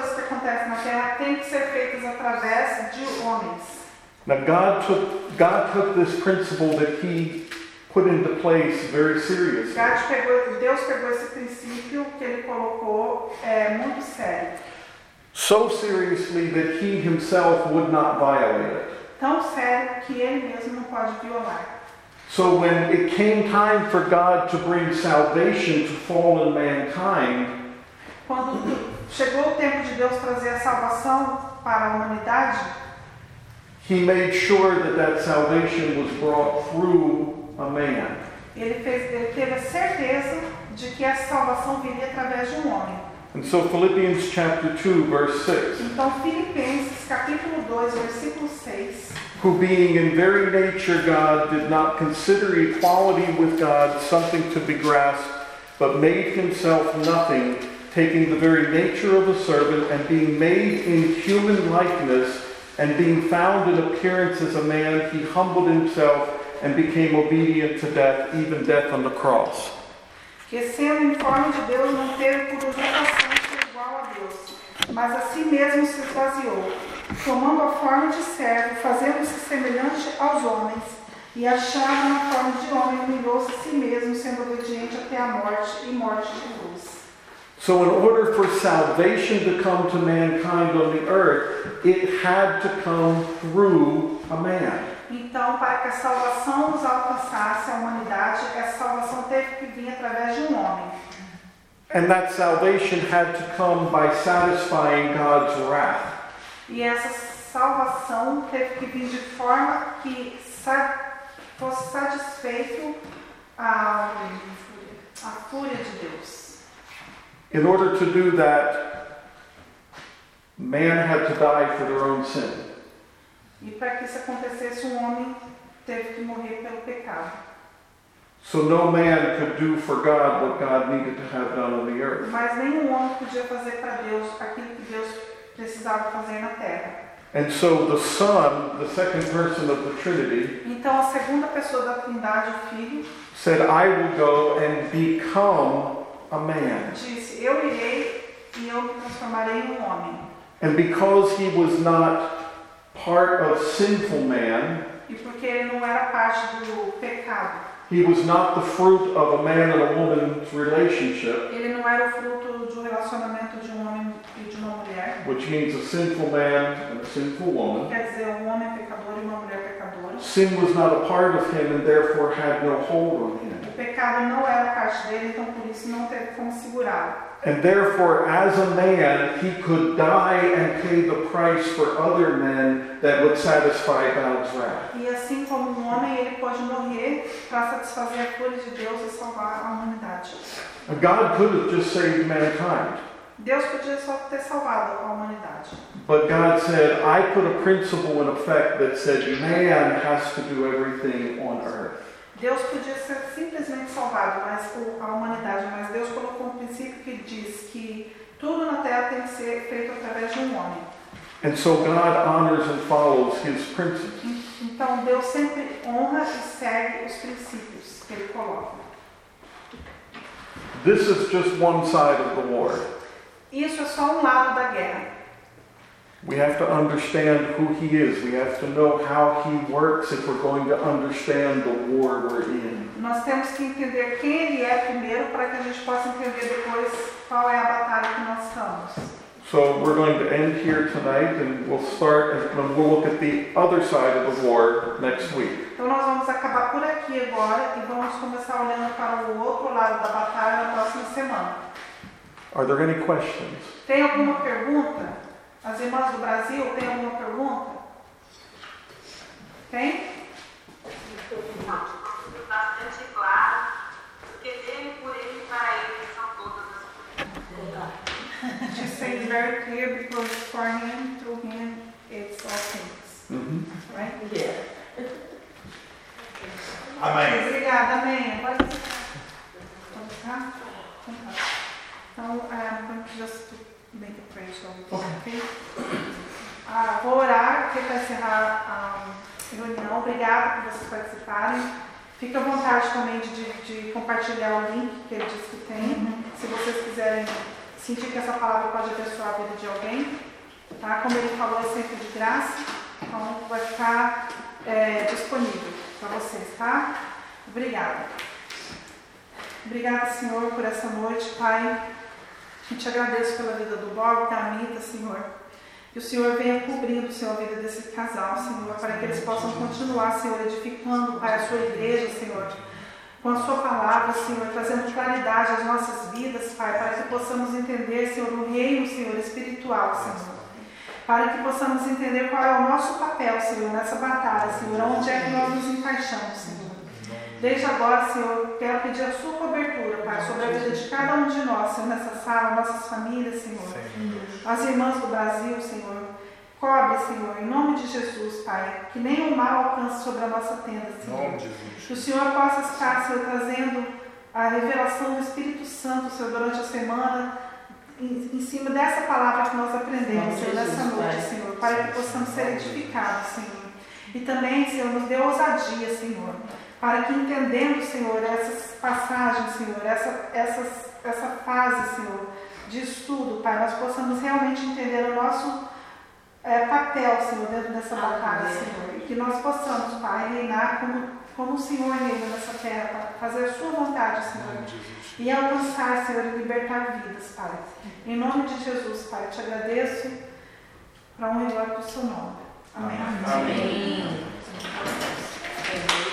[SPEAKER 1] acontecem na terra têm que ser feitas através de homens.
[SPEAKER 3] Now God took, God took this principle that He put into place very seriously.
[SPEAKER 1] God pegou, Deus pegou esse princípio que Ele colocou é, muito sério.
[SPEAKER 3] So seriously that He Himself would not violate it.
[SPEAKER 1] Tão sério que Ele mesmo não pode violar.
[SPEAKER 3] So when it came time for God to bring salvation to fallen mankind,
[SPEAKER 1] Quando chegou o tempo de Deus trazer a salvação para a humanidade,
[SPEAKER 3] He made sure that that salvation was brought through a man.
[SPEAKER 1] ele, fez, ele teve a certeza de que essa salvação viria através de um homem.
[SPEAKER 3] And so Philippians chapter two, verse six,
[SPEAKER 1] Então, Filipenses, capítulo dois, versículo seis.
[SPEAKER 3] who being in very nature God did not consider equality with God something to be grasped, but made himself nothing, taking the very nature of a servant, and being made in human likeness, and being found in appearance as a man, he humbled himself and became obedient to death, even death on the cross.
[SPEAKER 1] Que sendo em forma de Deus, não teve por usurpação ser igual a Deus, mas a si mesmo se esvaziou, tomando a forma de servo, fazendo-se semelhante aos homens, e achado na forma de homem, humilhou-se a si mesmo, sendo obediente até a morte e morte de cruz.
[SPEAKER 3] So in order for salvation to come to mankind on the earth, it had to come through a man.
[SPEAKER 1] Então, para que a salvação nos alcançasse, a humanidade, essa salvação teve que vir através de um homem.
[SPEAKER 3] And that salvation had to come by satisfying God's wrath.
[SPEAKER 1] E essa salvação teve que vir de forma que sa- fosse satisfeito a, a fúria de Deus.
[SPEAKER 3] In order to do that, man had to die for their own sin.
[SPEAKER 1] E para que isso acontecesse, um homem teve que morrer pelo pecado.
[SPEAKER 3] So no man could do for God what God needed to have done on the earth.
[SPEAKER 1] Mas nenhum homem podia fazer para Deus aquilo que Deus precisava fazer na terra.
[SPEAKER 3] And so the Son, the second person of the Trinity,
[SPEAKER 1] Então a segunda pessoa da Trindade, o Filho,
[SPEAKER 3] said, I will go and become a man.
[SPEAKER 1] disse, eu irei e eu me transformarei em um homem.
[SPEAKER 3] And because he was not part of sinful man,
[SPEAKER 1] E porque ele não era parte do pecado,
[SPEAKER 3] he was not the fruit of a man and a woman's relationship,
[SPEAKER 1] ele não era o fruto de um relacionamento de um homem e de uma mulher,
[SPEAKER 3] which means a sinful man and a sinful woman.
[SPEAKER 1] quer dizer, um homem pecador e uma mulher pecadora.
[SPEAKER 3] Sin was not a part of him and therefore had no hold on him.
[SPEAKER 1] O pecado não era parte dele, então por isso não teve como segurá-lo.
[SPEAKER 3] And therefore, as a man, he could die and pay the price for other men that would satisfy God's wrath.
[SPEAKER 1] E assim como um homem, ele pode morrer para satisfazer a fúria de Deus e salvar a humanidade.
[SPEAKER 3] And God could have just saved mankind.
[SPEAKER 1] Deus podia só ter salvado a humanidade.
[SPEAKER 3] But God said, I put a principle in effect that said man has to do everything on earth.
[SPEAKER 1] Deus podia ser simplesmente salvado, mas a humanidade, mas Deus colocou um princípio que diz que tudo na terra tem que ser feito através de um homem.
[SPEAKER 3] And so God honors and follows his principles.
[SPEAKER 1] Então Deus sempre honra e segue os princípios que ele coloca.
[SPEAKER 3] This is just one side of the war.
[SPEAKER 1] Isso é só um lado da guerra.
[SPEAKER 3] We have to understand who he is. We have to know how he works if we're going to understand the war we're in.
[SPEAKER 1] Nós temos que entender quem ele é primeiro para que a gente possa entender depois qual é a batalha que nós estamos.
[SPEAKER 3] So we're going to end here tonight and we'll start and we'll look at the other side of the war next week.
[SPEAKER 1] Então nós vamos acabar por aqui agora e vamos começar olhando para o outro lado da batalha na próxima semana.
[SPEAKER 3] Are there any questions?
[SPEAKER 1] Tem alguma pergunta? As irmãs do Brasil, tem alguma pergunta? Tem?
[SPEAKER 5] Bastante claro, porque dele, por ele e para ele são todas as coisas.
[SPEAKER 1] She says very clear because for him, through him, it's all things.
[SPEAKER 3] Mm-hmm.
[SPEAKER 1] Right?
[SPEAKER 4] Yeah.
[SPEAKER 2] Amém.
[SPEAKER 1] Obrigada, amém. Pode ficar? Então, um, vamos just make a prayer, so okay? Ah, vou orar aqui para encerrar a reunião. Obrigada por vocês participarem. Fique à vontade também de, de compartilhar o link que ele disse que tem. Se vocês quiserem sentir que essa palavra pode abençoar a vida de alguém. Tá? Como ele falou, é sempre de graça, então vai ficar é, disponível para vocês, tá? Obrigada. Obrigada, Senhor, por essa noite, Pai. Eu te agradeço pela vida do Bob, da Amita, Senhor. Que o Senhor venha cobrindo, Senhor, a vida desse casal, Senhor, para que eles possam continuar, Senhor, edificando, Pai, a sua igreja, Senhor, com a sua palavra, Senhor, trazendo claridade às nossas vidas, Pai, para que possamos entender, Senhor, o reino, Senhor, espiritual, Senhor. Para que possamos entender qual é o nosso papel, Senhor, nessa batalha, Senhor, onde é que nós nos encaixamos, Senhor. Desde agora, Senhor, quero pedir a sua cobertura, Pai, sobre a vida de cada um de nós, Senhor, nessa sala, nossas famílias, Senhor. As irmãs do Brasil, Senhor. Cobre, Senhor, em nome de Jesus, Pai, que nenhum mal alcance sobre a nossa tenda, Senhor. Que o Senhor possa estar, Senhor, trazendo a revelação do Espírito Santo, Senhor, durante a semana, em, em cima dessa palavra que nós aprendemos, Senhor, nessa noite, Senhor, para que possamos ser edificados, Senhor. E também, Senhor, nos dê ousadia, Senhor, para que entendendo, Senhor, essas passagens, Senhor, essa, essas, essa fase, Senhor, de estudo, Pai, nós possamos realmente entender o nosso é, papel, Senhor, dentro dessa batalha, Senhor, e que nós possamos, Pai, reinar como, como o Senhor reina nessa terra, para fazer a sua vontade, Senhor, e alcançar, Senhor, e libertar vidas, Pai. Em nome de Jesus, Pai, eu te agradeço para honra e glória do seu nome. Amém.
[SPEAKER 4] Amém. Amém.